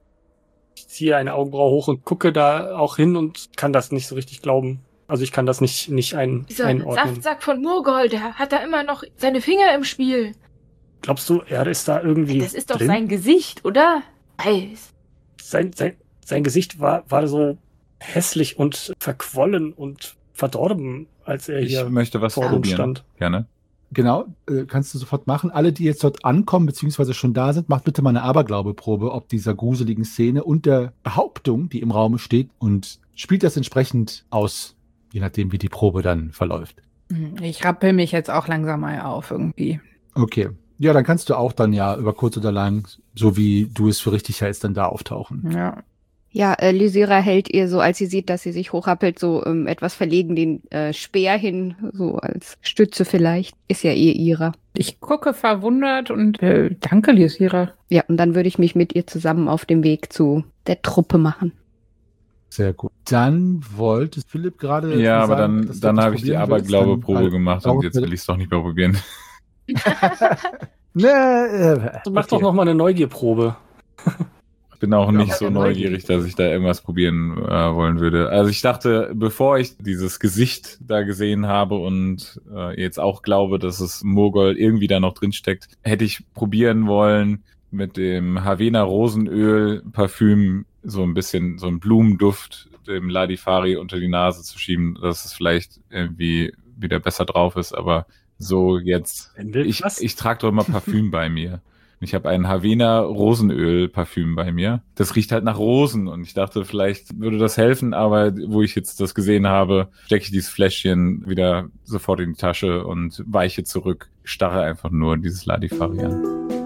Speaker 7: Ich ziehe eine Augenbraue hoch und gucke da auch hin und kann das nicht so richtig glauben. Also ich kann das nicht, nicht ein,
Speaker 6: Dieser
Speaker 7: einordnen.
Speaker 6: Saftsack von Murgol, der hat da immer noch seine Finger im Spiel.
Speaker 7: Glaubst du, er ist da irgendwie
Speaker 6: Das ist doch
Speaker 7: drin?
Speaker 6: sein Gesicht, oder? Weiß.
Speaker 7: Sein, sein, sein Gesicht war, war so hässlich und verquollen und verdorben, als er
Speaker 4: Ich
Speaker 7: hier
Speaker 4: möchte was
Speaker 7: vor uns
Speaker 4: probieren.
Speaker 7: stand.
Speaker 4: Gerne.
Speaker 2: Genau, äh, kannst du sofort machen. Alle, die jetzt dort ankommen, beziehungsweise schon da sind, macht bitte mal eine Aberglaube-Probe, ob dieser gruseligen Szene und der Behauptung, die im Raum steht, und spielt das entsprechend aus, je nachdem, wie die Probe dann verläuft.
Speaker 3: Ich rappel mich jetzt auch langsam mal auf irgendwie.
Speaker 2: Okay. Ja, dann kannst du auch dann ja über kurz oder lang, so wie du es für richtig hältst, dann da auftauchen.
Speaker 3: Ja.
Speaker 8: Ja, äh, Lysira hält ihr so, als sie sieht, dass sie sich hochrappelt, so ähm, etwas verlegen den äh, Speer hin, so als Stütze vielleicht. Ist ja eh ihrer.
Speaker 3: Ich gucke verwundert und äh, danke, Lysira.
Speaker 8: Ja, und dann würde ich mich mit ihr zusammen auf dem Weg zu der Truppe machen.
Speaker 2: Sehr gut. Dann wollte Philipp gerade
Speaker 4: Ja, aber
Speaker 2: sagen,
Speaker 4: dann,
Speaker 2: dass du
Speaker 4: dann
Speaker 2: das
Speaker 4: habe ich die
Speaker 2: probieren willst.
Speaker 4: Aberglaube-Probe
Speaker 2: Dann-
Speaker 4: gemacht und jetzt will ich es doch nicht mehr probieren.
Speaker 2: Nee, äh,
Speaker 7: Also mach
Speaker 2: okay.
Speaker 7: doch noch mal eine Neugierprobe.
Speaker 4: Ich bin auch
Speaker 2: Ja,
Speaker 4: nicht
Speaker 2: aber
Speaker 4: so
Speaker 2: ja,
Speaker 4: neugierig, dass ich da irgendwas probieren äh, wollen würde. Also ich dachte, bevor ich dieses Gesicht da gesehen habe und äh, jetzt auch glaube, dass es Murgol irgendwie da noch drin steckt, hätte ich probieren wollen, mit dem Havena Rosenöl Parfüm so ein bisschen, so einen Blumenduft dem Ladifari unter die Nase zu schieben, dass es vielleicht irgendwie wieder besser drauf ist, aber so jetzt,
Speaker 7: Wenn will,
Speaker 4: ich,
Speaker 7: was?
Speaker 4: ich trage doch immer Parfüm bei mir. Ich habe ein Havena Rosenöl Parfüm bei mir. Das riecht halt nach Rosen und ich dachte, vielleicht würde das helfen, aber wo ich jetzt das gesehen habe, stecke ich dieses Fläschchen wieder sofort in die Tasche und weiche zurück, starre einfach nur dieses Ladifari an.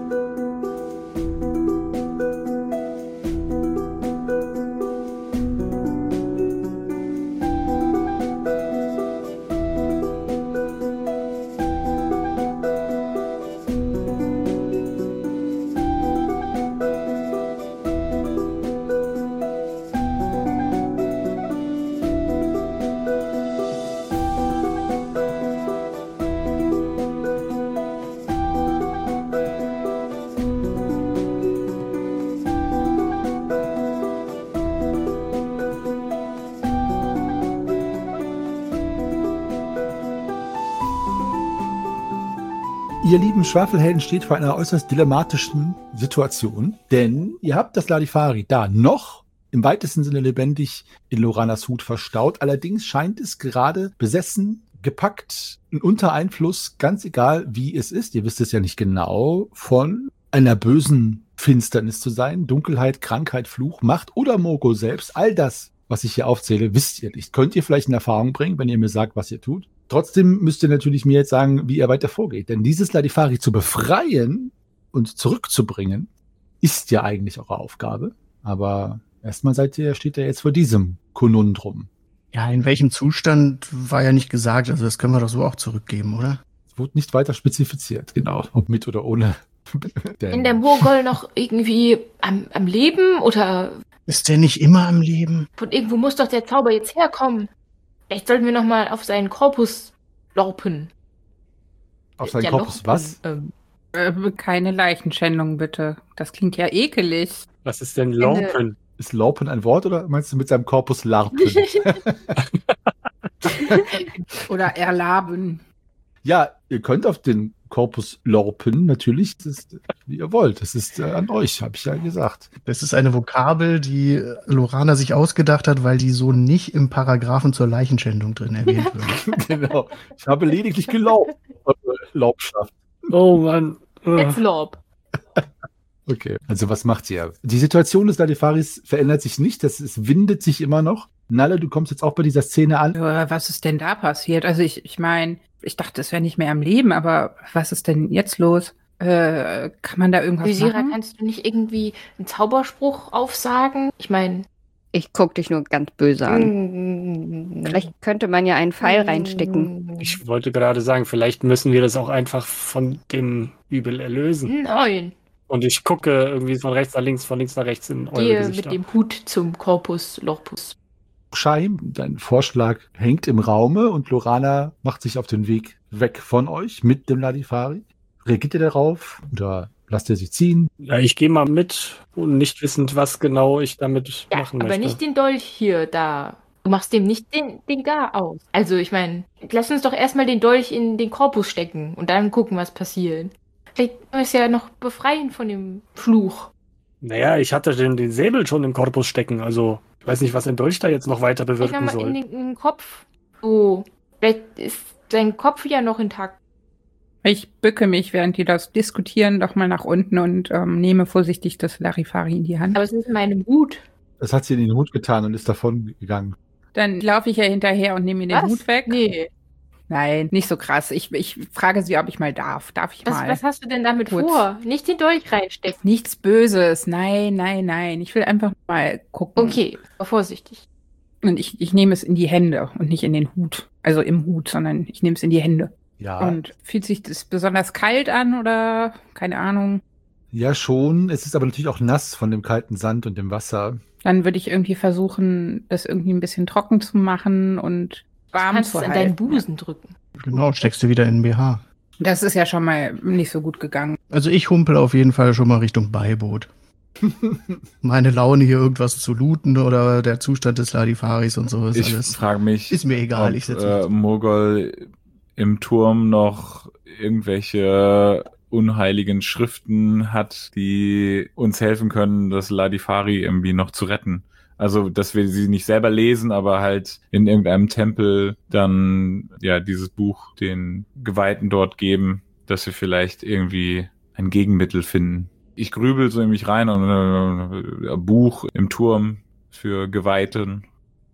Speaker 2: Ihr lieben Schwafelhelden steht vor einer äußerst dilemmatischen Situation, denn ihr habt das Ladifari da noch im weitesten Sinne lebendig in Loranas Hut verstaut. Allerdings scheint es gerade besessen, gepackt, unter Einfluss, ganz egal wie es ist, ihr wisst es ja nicht genau, von einer bösen Finsternis zu sein. Dunkelheit, Krankheit, Fluch, Macht oder Murgol selbst. All das, was ich hier aufzähle, wisst ihr nicht. Könnt ihr vielleicht in Erfahrung bringen, wenn ihr mir sagt, was ihr tut? Trotzdem müsst ihr natürlich mir jetzt sagen, wie ihr weiter vorgeht. Denn dieses Ladifari zu befreien und zurückzubringen, ist ja eigentlich eure Aufgabe. Aber erstmal seid ihr, steht ihr jetzt vor diesem Konundrum.
Speaker 5: Ja, in welchem Zustand war ja nicht gesagt. Also das können wir doch so auch zurückgeben, oder?
Speaker 2: Es wurde nicht weiter spezifiziert, genau, ob mit oder ohne.
Speaker 6: In der Murgol noch irgendwie am, am Leben oder
Speaker 5: Ist der nicht immer am Leben?
Speaker 6: von irgendwo muss doch der Zauber jetzt herkommen. Vielleicht sollten wir noch mal auf seinen Korpus lorpen.
Speaker 2: Auf seinen
Speaker 6: Ja,
Speaker 2: Korpus
Speaker 6: lorpen,
Speaker 2: was?
Speaker 6: Ähm,
Speaker 3: Äh, keine Leichenschändung, bitte. Das klingt ja ekelig.
Speaker 7: Was ist denn Lorpen?
Speaker 2: Ist Lorpen ein Wort oder meinst du mit seinem Korpus Larpen?
Speaker 3: Oder erlaben.
Speaker 2: Ja, ihr könnt auf den Korpus Lorpen natürlich, das ist, wie ihr wollt. Das ist äh, an euch, habe ich ja gesagt.
Speaker 5: Das ist eine Vokabel, die Lorana sich ausgedacht hat, weil die so nicht im Paragraphen zur Leichenschändung drin erwähnt wird.
Speaker 2: Genau. Ich habe lediglich gelaubt. Laubschaft.
Speaker 7: Oh Mann.
Speaker 6: Let's Lob.
Speaker 2: Okay. Also was macht ihr? Die Situation des Ladifaris verändert sich nicht. Das, es windet sich immer noch. Nalle, du kommst jetzt auch bei dieser Szene an.
Speaker 3: Aber was ist denn da passiert? Also ich, ich meine, ich dachte, es wäre nicht mehr am Leben, aber was ist denn jetzt los? Äh, kann man da irgendwas
Speaker 6: Visira,
Speaker 3: machen?
Speaker 6: kannst du nicht irgendwie einen Zauberspruch aufsagen? Ich meine,
Speaker 8: Ich guck dich nur ganz böse an. Vielleicht könnte man ja einen Pfeil reinstecken.
Speaker 7: Ich wollte gerade sagen, vielleicht müssen wir das auch einfach von dem Übel erlösen.
Speaker 6: Nein.
Speaker 7: Und ich gucke irgendwie von rechts nach links, von links nach rechts in eure
Speaker 6: Gehe
Speaker 7: Gesichter.
Speaker 6: mit dem Hut zum Corpus Lorpus.
Speaker 2: Scheim, dein Vorschlag hängt im Raume und Lorana macht sich auf den Weg weg von euch mit dem Ladifari. Reagiert ihr darauf oder lasst ihr sich ziehen?
Speaker 7: Ja, ich gehe mal mit und nicht wissend, was genau ich damit
Speaker 6: Ja,
Speaker 7: machen
Speaker 6: aber
Speaker 7: möchte.
Speaker 6: nicht den Dolch hier da. Du machst dem nicht den, den Gar aus. Also, ich meine, lass uns doch erstmal den Dolch in den Korpus stecken und dann gucken, was passiert. Vielleicht können wir es ja noch befreien von dem Fluch.
Speaker 7: Naja, ich hatte den, den Säbel schon im Korpus stecken, also ich weiß nicht, was ein Dolch da jetzt noch weiter
Speaker 6: Vielleicht
Speaker 7: bewirken
Speaker 6: nochmal in
Speaker 7: soll.
Speaker 6: den, in den Kopf. So, vielleicht ist sein Kopf ja noch intakt.
Speaker 3: Ich bücke mich, während die das diskutieren, doch mal nach unten und ähm, nehme vorsichtig das Larifari in die Hand.
Speaker 6: Aber es ist in meinem Hut.
Speaker 2: Das hat sie in den Hut getan und ist davon gegangen.
Speaker 3: Dann laufe ich ja hinterher und nehme mir den
Speaker 6: Was?
Speaker 3: Hut weg.
Speaker 6: Nee.
Speaker 3: Nein, nicht so krass. Ich, ich frage sie, ob ich mal darf. Darf ich
Speaker 6: Was,
Speaker 3: mal?
Speaker 6: was hast du denn damit
Speaker 3: Gut.
Speaker 6: vor? Nicht den Dolch reinstecken.
Speaker 3: Nichts Böses. Nein, nein, nein. Ich will einfach mal gucken.
Speaker 6: Okay, aber vorsichtig.
Speaker 3: Und ich, ich nehme es in die Hände und nicht in den Hut. Also im Hut, sondern ich nehme es in die Hände.
Speaker 2: Ja,
Speaker 3: Und fühlt sich das besonders kalt an oder keine Ahnung?
Speaker 2: ja schon. Es ist aber natürlich auch nass von dem kalten Sand und dem Wasser.
Speaker 3: Dann würde ich irgendwie versuchen, das irgendwie ein bisschen trocken zu machen und warm
Speaker 6: Kannst
Speaker 3: zu
Speaker 6: es an
Speaker 3: halten.
Speaker 6: deinen Busen drücken.
Speaker 5: Genau, steckst du wieder in den B H.
Speaker 3: Das ist ja schon mal nicht so gut gegangen.
Speaker 5: Also ich humpel auf jeden Fall schon mal Richtung Beiboot. Meine Laune hier irgendwas zu looten oder der Zustand des Ladifaris und so ist
Speaker 4: Ich
Speaker 5: alles.
Speaker 4: frage mich,
Speaker 5: Ist mir egal,
Speaker 4: ob
Speaker 5: ich setze
Speaker 4: äh, Mogol im Turm noch irgendwelche unheiligen Schriften hat, die uns helfen können, das Ladifari irgendwie noch zu retten. Also, dass wir sie nicht selber lesen, aber halt in irgendeinem Tempel dann ja dieses Buch den Geweihten dort geben, dass wir vielleicht irgendwie ein Gegenmittel finden. Ich grübel so in mich rein und äh, Buch im Turm für Geweihten.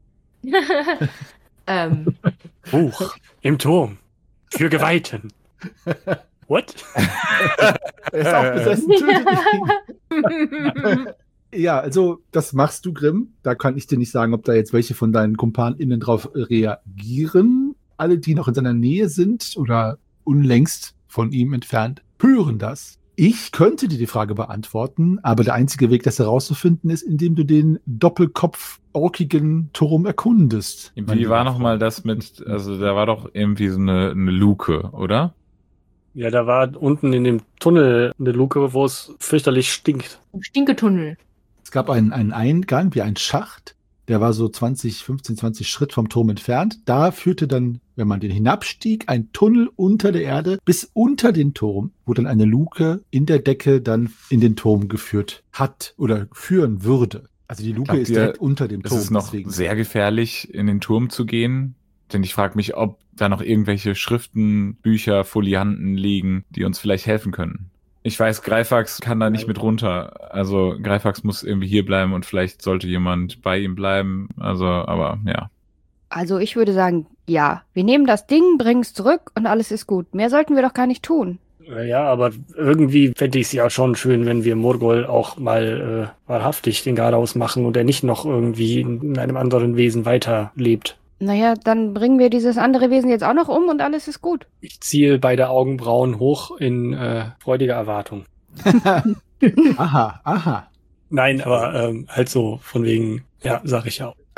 Speaker 6: ähm,
Speaker 7: Buch im Turm für Geweihten. What?
Speaker 2: Er ist auch besessen. tötet ihn. Ja, also das machst du, Grimm. Da kann ich dir nicht sagen, ob da jetzt welche von deinen KumpanInnen drauf reagieren. Alle, die noch in seiner Nähe sind oder unlängst von ihm entfernt, hören das. Ich könnte dir die Frage beantworten, aber der einzige Weg, das herauszufinden, ist, indem du den doppelkopf-orkigen Turm erkundest.
Speaker 4: Wie war nochmal das mit, also da war doch irgendwie so eine, eine Luke, oder?
Speaker 7: Ja, da war unten in dem Tunnel eine Luke, wo es fürchterlich stinkt.
Speaker 6: Im Stinketunnel.
Speaker 2: Es gab einen, einen Eingang, wie ein Schacht, der war so zwanzig, fünfzehn, zwanzig Schritt vom Turm entfernt. Da führte dann, wenn man den hinabstieg, ein Tunnel unter der Erde bis unter den Turm, wo dann eine Luke in der Decke dann in den Turm geführt hat oder führen würde. Also die Luke
Speaker 4: Glaubt
Speaker 2: ist
Speaker 4: ihr,
Speaker 2: direkt unter dem
Speaker 4: Es
Speaker 2: Turm.
Speaker 4: ist noch
Speaker 2: deswegen.
Speaker 4: sehr gefährlich, in den Turm zu gehen. Denn ich frage mich, ob da noch irgendwelche Schriften, Bücher, Folianten liegen, die uns vielleicht helfen können. Ich weiß, Greifax kann da nicht mit runter. Also Greifax muss irgendwie hier bleiben und vielleicht sollte jemand bei ihm bleiben. Also, aber ja.
Speaker 8: Also ich würde sagen, ja. Wir nehmen das Ding, bringen es zurück und alles ist gut. Mehr sollten wir doch gar nicht tun.
Speaker 7: Ja, aber irgendwie fände ich es ja schon schön, wenn wir Morgol auch mal äh, wahrhaftig den Garaus machen und er nicht noch irgendwie in einem anderen Wesen weiterlebt.
Speaker 8: Naja, dann bringen wir dieses andere Wesen jetzt auch noch um und alles ist gut.
Speaker 7: Ich ziehe beide Augenbrauen hoch in äh, freudiger Erwartung.
Speaker 2: Aha, aha.
Speaker 7: Nein, aber ähm, halt so von wegen, ja, sag ich ja auch.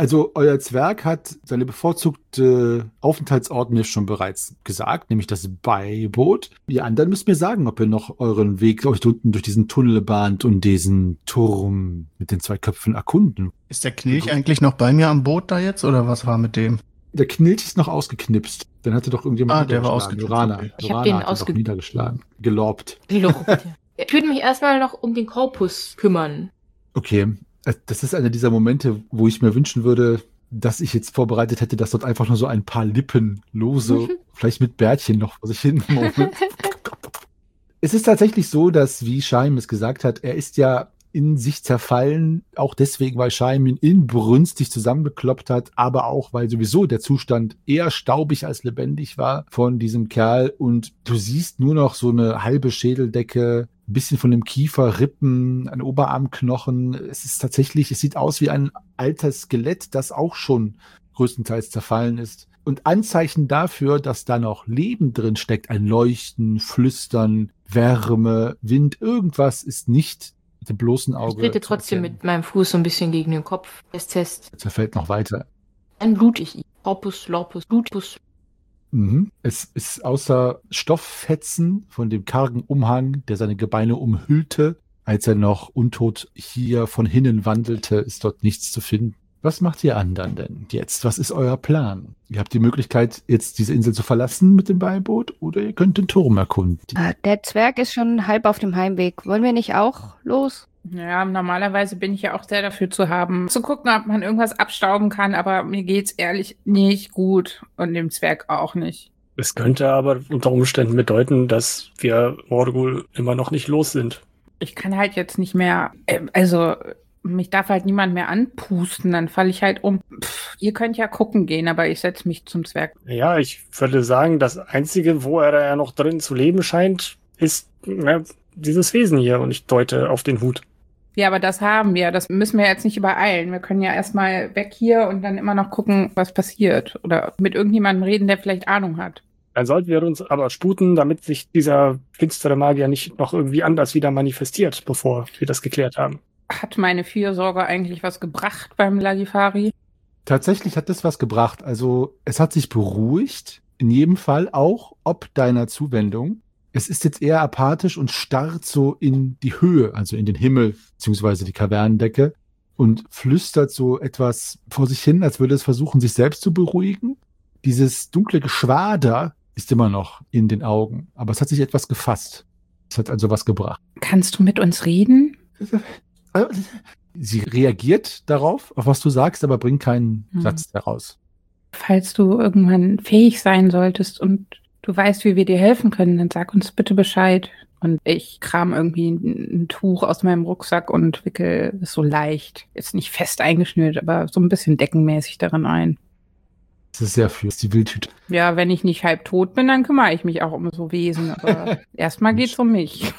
Speaker 2: Also euer Zwerg hat seine bevorzugte Aufenthaltsort mir schon bereits gesagt, nämlich das Beiboot. Ihr anderen müsst mir sagen, ob ihr noch euren Weg euch unten durch diesen Tunnel bahnt und diesen Turm mit den zwei Köpfen erkunden.
Speaker 5: Ist der Knilch eigentlich noch bei mir am Boot da jetzt oder was war mit dem?
Speaker 2: Der Knilch ist noch ausgeknipst. Dann hatte doch irgendjemand
Speaker 5: Ah, der war
Speaker 2: niedergeschlagen.
Speaker 5: ausgeknipst,
Speaker 2: Lorana.
Speaker 5: okay.
Speaker 6: Ich hab
Speaker 2: Lorana
Speaker 6: den
Speaker 2: hat ihn doch
Speaker 6: ausge-
Speaker 2: niedergeschlagen. Gelorbt.
Speaker 6: Lob. Ich würde mich erstmal noch um den Korpus kümmern.
Speaker 2: Okay. Das ist einer dieser Momente, wo ich mir wünschen würde, dass ich jetzt vorbereitet hätte, dass dort einfach nur so ein paar Lippen lose, vielleicht mit Bärtchen noch vor sich hin murmeln. Es ist tatsächlich so, dass, wie Shaim es gesagt hat, er ist ja in sich zerfallen, auch deswegen, weil Shaim ihn inbrünstig zusammengekloppt hat, aber auch, weil sowieso der Zustand eher staubig als lebendig war von diesem Kerl und du siehst nur noch so eine halbe Schädeldecke, ein bisschen von dem Kiefer, Rippen, ein Oberarmknochen. Es ist tatsächlich, es sieht aus wie ein altes Skelett, das auch schon größtenteils zerfallen ist. Und Anzeichen dafür, dass da noch Leben drin steckt, ein Leuchten, Flüstern, Wärme, Wind, irgendwas ist nicht mit dem bloßen Auge.
Speaker 6: Ich trete
Speaker 2: zu
Speaker 6: trotzdem
Speaker 2: erkennen.
Speaker 6: mit meinem Fuß so ein bisschen gegen den Kopf. Test, Test.
Speaker 2: Zerfällt noch weiter.
Speaker 6: Dann blut ich ihn. Corpus, Lorpus, Blutus.
Speaker 2: Mhm. Es ist außer Stofffetzen von dem kargen Umhang, der seine Gebeine umhüllte, als er noch untot hier von hinnen wandelte, ist dort nichts zu finden. Was macht ihr anderen denn jetzt? Was ist euer Plan? Ihr habt die Möglichkeit, jetzt diese Insel zu verlassen mit dem Beiboot oder ihr könnt den Turm erkunden.
Speaker 8: Ah, der Zwerg ist schon halb auf dem Heimweg. Wollen wir nicht auch los?
Speaker 3: Ja, normalerweise bin ich ja auch sehr dafür zu haben, zu gucken, ob man irgendwas abstauben kann, aber mir geht's ehrlich nicht gut und dem Zwerg auch nicht.
Speaker 7: Es könnte aber unter Umständen bedeuten, dass wir Morgul immer noch nicht los sind.
Speaker 3: Ich kann halt jetzt nicht mehr, äh, also mich darf halt niemand mehr anpusten, dann falle ich halt um. Pff, ihr könnt ja gucken gehen, aber ich setze mich zum Zwerg.
Speaker 7: Ja, ich würde sagen, das Einzige, wo er ja noch drin zu leben scheint, ist ja, dieses Wesen hier und ich deute auf den Hut.
Speaker 3: Ja, aber das haben wir. Das müssen wir jetzt nicht übereilen. Wir können ja erstmal weg hier und dann immer noch gucken, was passiert. Oder mit irgendjemandem reden, der vielleicht Ahnung hat.
Speaker 7: Dann sollten wir uns aber sputen, damit sich dieser finstere Magier nicht noch irgendwie anders wieder manifestiert, bevor wir das geklärt haben.
Speaker 3: Hat meine Fürsorge eigentlich was gebracht beim Ladifari?
Speaker 2: Tatsächlich hat das was gebracht. Also es hat sich beruhigt, in jedem Fall auch ob deiner Zuwendung. Es ist jetzt eher apathisch und starrt so in die Höhe, also in den Himmel, beziehungsweise die Kavernendecke und flüstert so etwas vor sich hin, als würde es versuchen, sich selbst zu beruhigen. Dieses dunkle Geschwader ist immer noch in den Augen, aber es hat sich etwas gefasst. Es hat also was gebracht.
Speaker 3: Kannst du mit uns reden?
Speaker 2: Sie reagiert darauf, auf was du sagst, aber bringt keinen
Speaker 3: Hm.
Speaker 2: Satz heraus.
Speaker 3: Falls du irgendwann fähig sein solltest und du weißt, wie wir dir helfen können, dann sag uns bitte Bescheid. Und ich kram irgendwie ein, ein Tuch aus meinem Rucksack und wickel es so leicht, jetzt nicht fest eingeschnürt, aber so ein bisschen deckenmäßig darin ein.
Speaker 2: Das ist sehr viel, das ist die Wildhüte.
Speaker 3: Ja, wenn ich nicht halb tot bin, dann kümmere ich mich auch um so Wesen. Aber erstmal geht's um mich.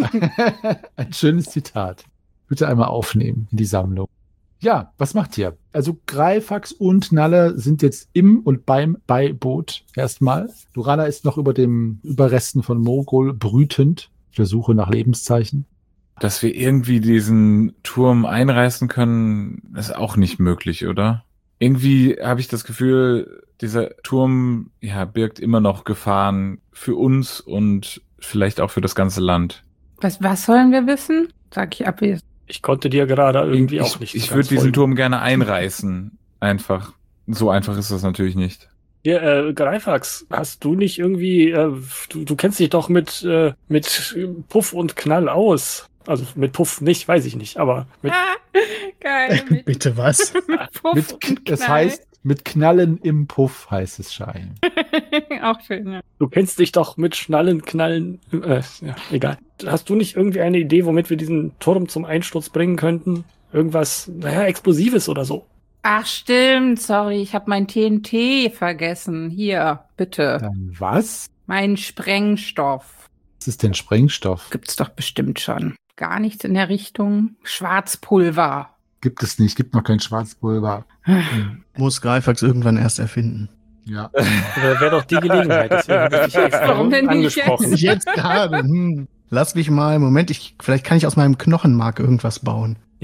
Speaker 2: Ein schönes Zitat. Bitte einmal aufnehmen in die Sammlung. Ja, was macht ihr? Also Greifax und Nalle sind jetzt im und beim Beiboot erstmal. Lorana ist noch über dem Überresten von Morgul brütend, auf der Suche nach Lebenszeichen.
Speaker 4: Dass wir irgendwie diesen Turm einreißen können, ist auch nicht möglich, oder? Irgendwie habe ich das Gefühl, dieser Turm ja, birgt immer noch Gefahren für uns und vielleicht auch für das ganze Land.
Speaker 3: Was, was sollen wir wissen? Sag ich abwesend.
Speaker 7: Ich konnte dir gerade irgendwie
Speaker 4: ich
Speaker 7: auch nicht.
Speaker 4: ich
Speaker 7: so
Speaker 4: würde
Speaker 7: ganz
Speaker 4: diesen
Speaker 7: folgen.
Speaker 4: Turm gerne einreißen. Einfach. So einfach ist das natürlich nicht.
Speaker 7: Ja, äh, Greifax, hast du nicht irgendwie, äh, du, du kennst dich doch mit, äh, mit Puff und Knall aus. Also mit Puff nicht, weiß ich nicht, aber mit
Speaker 3: Geil. Mit,
Speaker 5: Bitte was?
Speaker 3: Puff
Speaker 2: Mit,
Speaker 3: und
Speaker 2: das
Speaker 3: Knall.
Speaker 2: heißt, mit Knallen im Puff heißt es Schein.
Speaker 3: Auch schön, ja.
Speaker 7: Du kennst dich doch mit Schnallen, Knallen, äh, ja, egal. Hast du nicht irgendwie eine Idee, womit wir diesen Turm zum Einsturz bringen könnten? Irgendwas, naja, Explosives oder so.
Speaker 3: Ach stimmt, sorry, ich habe mein T N T vergessen. Hier, bitte.
Speaker 2: Dann was?
Speaker 3: Mein Sprengstoff.
Speaker 2: Was ist denn Sprengstoff?
Speaker 3: Gibt's doch bestimmt schon. Gar nichts in der Richtung. Schwarzpulver.
Speaker 2: Gibt es nicht, gibt noch kein Schwarzpulver.
Speaker 5: Muss Greifax irgendwann erst erfinden.
Speaker 2: Ja.
Speaker 7: Wäre wär doch die Gelegenheit, deswegen habe ich dich extra
Speaker 3: Warum denn nicht
Speaker 7: angesprochen.
Speaker 5: Nicht jetzt gerade. Hm. Lass mich mal, Moment, ich, vielleicht kann ich aus meinem Knochenmark irgendwas bauen.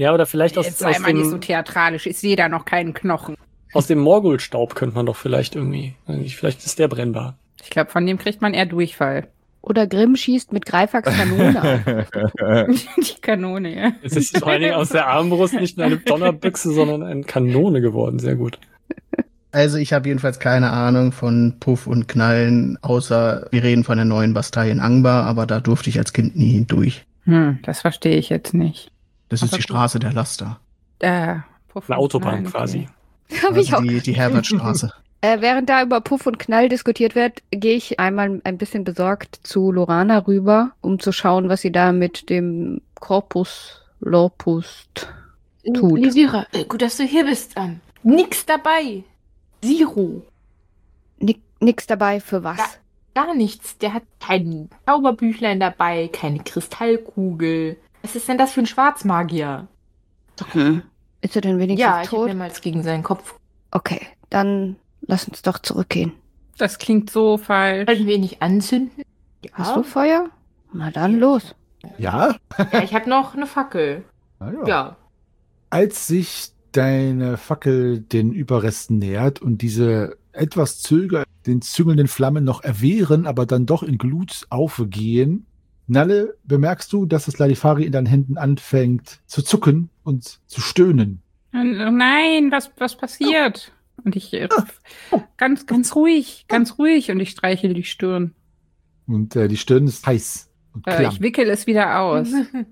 Speaker 7: Ja, oder vielleicht aus,
Speaker 3: Jetzt
Speaker 7: aus,
Speaker 3: sei mal nicht so
Speaker 7: dem,
Speaker 3: theatralisch. Ich sehe da noch keinen Knochen.
Speaker 7: aus dem Morgulstaub könnte man doch vielleicht irgendwie, vielleicht ist der brennbar.
Speaker 3: Ich glaube, von dem kriegt man eher Durchfall.
Speaker 8: Oder Grimm schießt mit Greifax Kanone auf.
Speaker 3: Die Kanone, ja.
Speaker 7: Es ist vor allen Dingen aus der Armbrust nicht eine Donnerbüchse, sondern eine Kanone geworden. Sehr gut.
Speaker 5: Also ich habe jedenfalls keine Ahnung von Puff und Knallen, außer wir reden von der neuen Bastei in Angbar, aber da durfte ich als Kind nie durch.
Speaker 3: Hm, das verstehe ich jetzt nicht.
Speaker 5: Das ist
Speaker 3: Aber
Speaker 5: die
Speaker 3: gut.
Speaker 5: Straße der Laster.
Speaker 3: Äh, Puff
Speaker 7: Eine
Speaker 3: und
Speaker 7: Autobahn
Speaker 3: Knallen,
Speaker 7: quasi.
Speaker 3: okay.
Speaker 8: Hab ich
Speaker 5: Also
Speaker 8: auch.
Speaker 5: die, die Herbertstraße.
Speaker 8: Äh, während da über Puff und Knall diskutiert wird, gehe ich einmal ein bisschen besorgt zu Lorana rüber, um zu schauen, was sie da mit dem Corpus Lorpust tut.
Speaker 6: Lysira, äh, gut, dass du hier bist. Ähm, nix dabei. Zero.
Speaker 8: Ni nix dabei für was?
Speaker 6: Ja. Gar nichts. Der hat kein Zauberbüchlein dabei, keine Kristallkugel. Was ist denn das für ein Schwarzmagier?
Speaker 8: Hm. Ist er denn wenigstens
Speaker 6: Ja, ich habe
Speaker 8: tot?
Speaker 6: mehrmals gegen seinen Kopf.
Speaker 8: Okay, dann lass uns doch zurückgehen.
Speaker 3: Das klingt so falsch.
Speaker 6: Sollten wir ihn nicht anzünden? Ja.
Speaker 8: Hast du Feuer? Na dann los.
Speaker 2: Ja?
Speaker 6: Ja, ich habe noch eine Fackel.
Speaker 2: Na ja.
Speaker 6: Ja.
Speaker 2: Als sich deine Fackel den Überresten nähert und diese etwas zöger den züngelnden Flammen noch erwehren, aber dann doch in Glut aufgehen, Nalle, bemerkst du, dass das Ladifari in deinen Händen anfängt zu zucken und zu stöhnen.
Speaker 3: Oh nein, was, was passiert? Und ich äh, ganz, ganz ruhig, ganz ruhig und ich streichel die Stirn.
Speaker 2: Und äh, die Stirn ist heiß und
Speaker 3: Äh,
Speaker 2: klamm.
Speaker 3: ich wickel es wieder aus.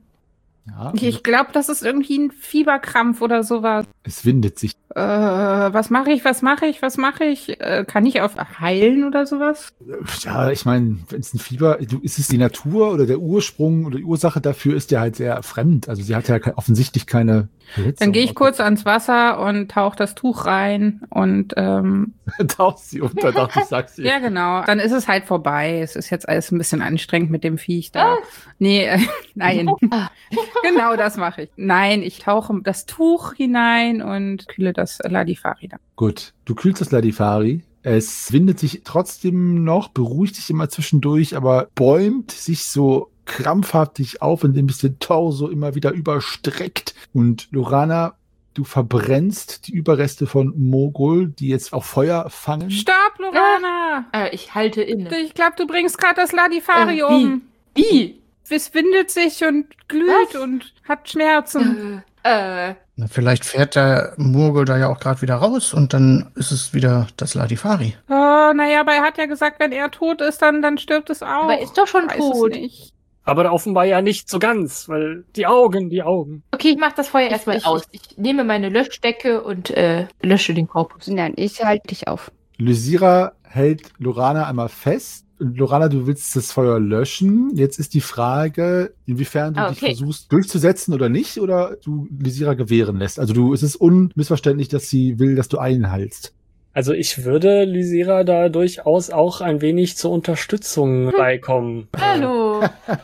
Speaker 2: Ja,
Speaker 3: Ich, ich glaube, das ist irgendwie ein Fieberkrampf oder sowas.
Speaker 2: es windet sich.
Speaker 3: Äh, was mache ich, was mache ich, was mache ich? Äh, kann ich auf heilen oder sowas?
Speaker 2: Ja, ich meine, wenn es ein Fieber, du, ist es die Natur oder der Ursprung oder die Ursache dafür ist ja halt sehr fremd. Also sie hat ja ke- offensichtlich keine Verletzung.
Speaker 3: Dann gehe ich kurz ans Wasser und tauche das Tuch rein und ähm,
Speaker 2: Taucht sie unter, dachte ich, sag's ihr.
Speaker 3: ja genau, dann ist es halt vorbei. Es ist jetzt alles ein bisschen anstrengend mit dem Viech da. Nee, äh, nein. Genau das mache ich. Nein, ich tauche das Tuch hinein und kühle das Ladifari dann.
Speaker 2: Gut, du kühlst das Ladifari. Es windet sich trotzdem noch, beruhigt sich immer zwischendurch, aber bäumt sich so krampfhaft auf, indem es den Torso immer wieder überstreckt. Und Lorana, du verbrennst die Überreste von Mogul, die jetzt auch Feuer fangen.
Speaker 3: Stopp, Lorana!
Speaker 6: Äh, ich halte inne.
Speaker 3: Ich glaube, du bringst gerade das Ladifari
Speaker 6: Äh,
Speaker 3: um.
Speaker 6: Wie?
Speaker 3: Es windet sich und glüht
Speaker 6: Was?
Speaker 3: und hat Schmerzen.
Speaker 6: Äh, äh,
Speaker 5: Na, vielleicht fährt der Murgel da ja auch gerade wieder raus und dann ist es wieder das Ladifari.
Speaker 3: Oh, naja, aber er hat ja gesagt, wenn er tot ist, dann, dann stirbt es auch.
Speaker 6: aber er ist doch schon
Speaker 3: Weiß
Speaker 6: tot.
Speaker 3: es nicht.
Speaker 7: Aber offenbar ja nicht so ganz, weil die Augen, die Augen.
Speaker 6: Okay, ich mach das Feuer
Speaker 8: Ich-
Speaker 6: erstmal
Speaker 8: ich-
Speaker 6: aus. Ich nehme meine Löschdecke und äh, lösche den Korpus.
Speaker 8: Nein, ich halte dich auf.
Speaker 2: Lysira hält Lorana einmal fest. Und Lorana, du willst das Feuer löschen. Jetzt ist die Frage, inwiefern du
Speaker 6: Ah,
Speaker 2: dich
Speaker 6: okay.
Speaker 2: versuchst durchzusetzen oder nicht, oder du Lysira gewähren lässt. Also du, es ist unmissverständlich, dass sie will, dass du einhaltst.
Speaker 7: Also ich würde Lysira da durchaus auch ein wenig zur Unterstützung beikommen.
Speaker 6: Hallo.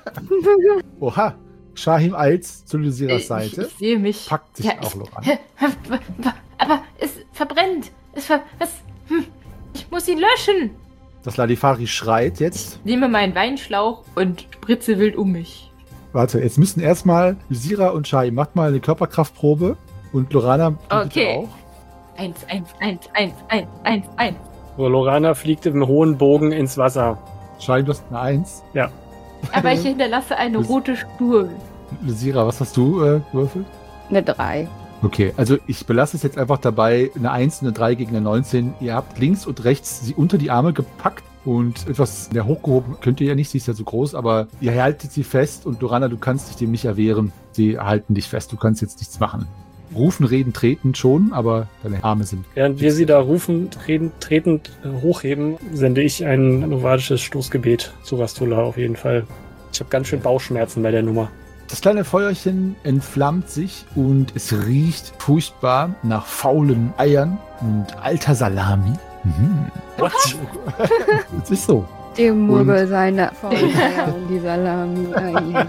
Speaker 2: Oha, Shahim eilt zu Lysiras
Speaker 6: ich,
Speaker 2: Seite,
Speaker 6: ich sehe mich.
Speaker 2: packt sich
Speaker 6: Ja,
Speaker 2: auch
Speaker 6: ich-
Speaker 2: Lorana.
Speaker 6: Aber es verbrennt. Es ver was? Hm. Ich muss ihn löschen.
Speaker 2: Das Ladifari schreit jetzt.
Speaker 6: Ich nehme meinen Weinschlauch und spritze wild um mich.
Speaker 2: Warte, jetzt müssen erstmal Lysira und Shahim, macht mal eine Körperkraftprobe. Und Lorana, du bitte
Speaker 6: Okay.
Speaker 2: auch.
Speaker 6: Eins, eins, eins, eins, eins, eins, eins.
Speaker 7: So, Lorana fliegt im hohen Bogen ins Wasser.
Speaker 2: Shahim, du hast eine Eins.
Speaker 6: Aber ich hinterlasse eine
Speaker 2: Das-
Speaker 6: rote Spur.
Speaker 2: Lysira, was hast du äh, gewürfelt?
Speaker 8: Eine drei.
Speaker 2: Okay, also ich belasse es jetzt einfach dabei, eine eins und eine drei gegen eine neunzehn. Ihr habt links und rechts sie unter die Arme gepackt und etwas ja, hochgehoben könnt ihr ja nicht, sie ist ja so groß, aber ihr haltet sie fest und Lorana, du kannst dich dem nicht erwehren. Sie halten dich fest, du kannst jetzt nichts machen. Rufen, reden, treten schon, aber deine Arme sind...
Speaker 7: Während wir sie da rufen, reden, tretend äh, hochheben, sende ich ein novadisches Stoßgebet zu Rastula auf jeden Fall. Ich habe ganz schön Bauchschmerzen bei der Nummer.
Speaker 2: Das kleine Feuerchen entflammt sich und es riecht furchtbar nach faulen Eiern und alter Salami. Mhm.
Speaker 7: What?
Speaker 2: Das ist so.
Speaker 8: Dem Murgel seine Feuer und die Salami. Ai, ai.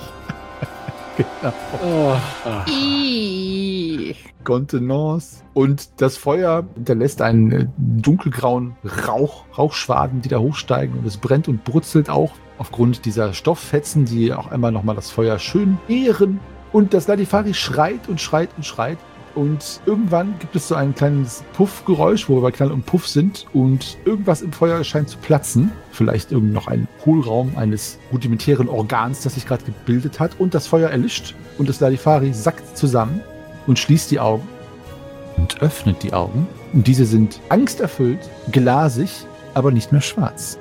Speaker 2: Genau.
Speaker 7: Oh, ah.
Speaker 3: Ih.
Speaker 2: Contenance. Und das Feuer hinterlässt einen äh, dunkelgrauen Rauch, Rauchschwaden, die da hochsteigen und es brennt und brutzelt auch aufgrund dieser Stofffetzen, die auch einmal nochmal das Feuer schön ehren. Und das Ladifari schreit und schreit und schreit. Und irgendwann gibt es so ein kleines Puffgeräusch, wo wir bei Knall und Puff sind. Und irgendwas im Feuer scheint zu platzen. Vielleicht irgend noch ein Hohlraum eines rudimentären Organs, das sich gerade gebildet hat. Und das Feuer erlischt. Und das Ladifari sackt zusammen und schließt die Augen. Und öffnet die Augen. Und diese sind angsterfüllt, glasig, aber nicht mehr schwarz.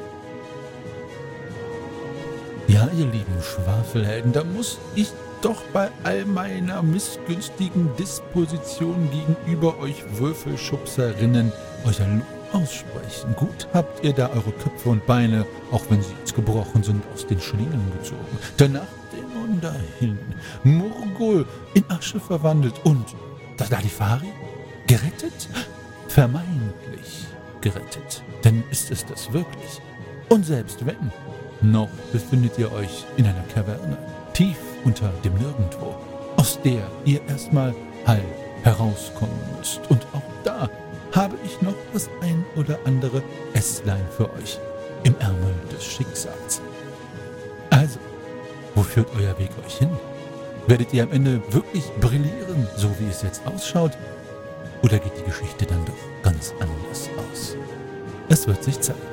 Speaker 1: Ja, ihr lieben Schwafelhelden, da muss ich doch bei all meiner missgünstigen Disposition gegenüber euch Würfelschubserinnen euer Lob aussprechen. Gut habt ihr da eure Köpfe und Beine, auch wenn sie jetzt gebrochen sind, aus den Schlingen gezogen. Danach Dämon dahin, Murgul in Asche verwandelt und das Ladifari gerettet? Vermeintlich gerettet. Denn ist es das wirklich? Und selbst wenn, noch befindet ihr euch in einer Kaverne, tief unter dem Nirgendwo, aus der ihr erstmal heil herauskommen müsst. Und auch da habe ich noch das ein oder andere Ästlein für euch im Ärmel des Schicksals. Also, wo führt euer Weg euch hin? Werdet ihr am Ende wirklich brillieren, so wie es jetzt ausschaut? Oder geht die Geschichte dann doch ganz anders aus? Es wird sich zeigen.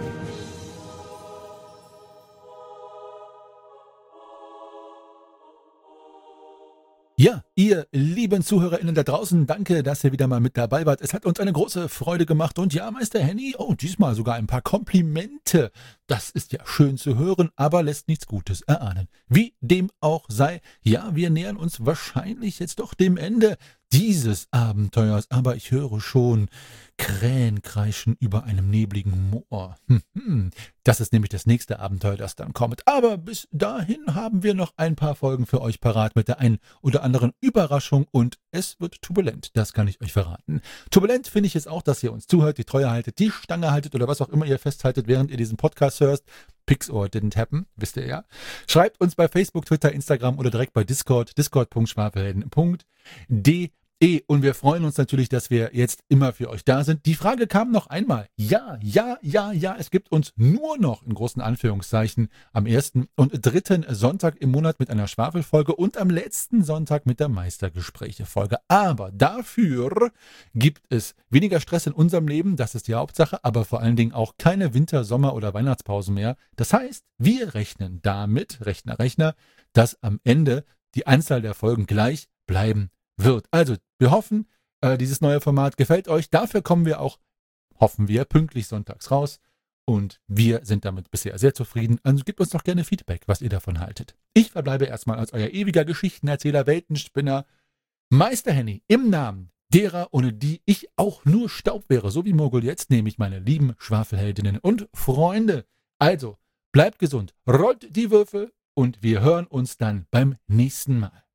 Speaker 1: Ja, ihr lieben ZuhörerInnen da draußen, danke, dass ihr wieder mal mit dabei wart. Es hat uns eine große Freude gemacht. Und ja, Meister Henny, oh, diesmal sogar ein paar Komplimente. Das ist ja schön zu hören, aber lässt nichts Gutes erahnen. Wie dem auch sei, ja, wir nähern uns wahrscheinlich jetzt doch dem Ende dieses Abenteuers. Aber ich höre schon Krähen kreischen über einem nebligen Moor. Hm, hm. Das ist nämlich das nächste Abenteuer, das dann kommt. Aber bis dahin haben wir noch ein paar Folgen für euch parat mit der einen oder anderen Überraschung. Und es wird turbulent, das kann ich euch verraten. Turbulent finde ich es auch, dass ihr uns zuhört, die Treue haltet, die Stange haltet oder was auch immer ihr festhaltet, während ihr diesen Podcast hört. Pix or didn't happen, wisst ihr ja. Schreibt uns bei Facebook, Twitter, Instagram oder direkt bei Discord, discord punkt schwafelhelden punkt de. Und wir freuen uns natürlich, dass wir jetzt immer für euch da sind. Die Frage kam noch einmal. Ja, ja, ja, ja, es gibt uns nur noch in großen Anführungszeichen am ersten und dritten Sonntag im Monat mit einer Schwafelfolge und am letzten Sonntag mit der Meistergespräche-Folge. Aber dafür gibt es weniger Stress in unserem Leben, das ist die Hauptsache, aber vor allen Dingen auch keine Winter-, Sommer- oder Weihnachtspause mehr. Das heißt, wir rechnen damit, Rechner, Rechner, dass am Ende die Anzahl der Folgen gleich bleiben wird. Also, wir hoffen, äh, dieses neue Format gefällt euch. Dafür kommen wir auch, hoffen wir, pünktlich sonntags raus. Und wir sind damit bisher sehr zufrieden. Also gebt uns doch gerne Feedback, was ihr davon haltet. Ich verbleibe erstmal als euer ewiger Geschichtenerzähler, Weltenspinner, Meister Henny, im Namen derer, ohne die ich auch nur Staub wäre, so wie Mogul jetzt, nämlich meine lieben Schwafelheldinnen und Freunde. Also, bleibt gesund, rollt die Würfel und wir hören uns dann beim nächsten Mal.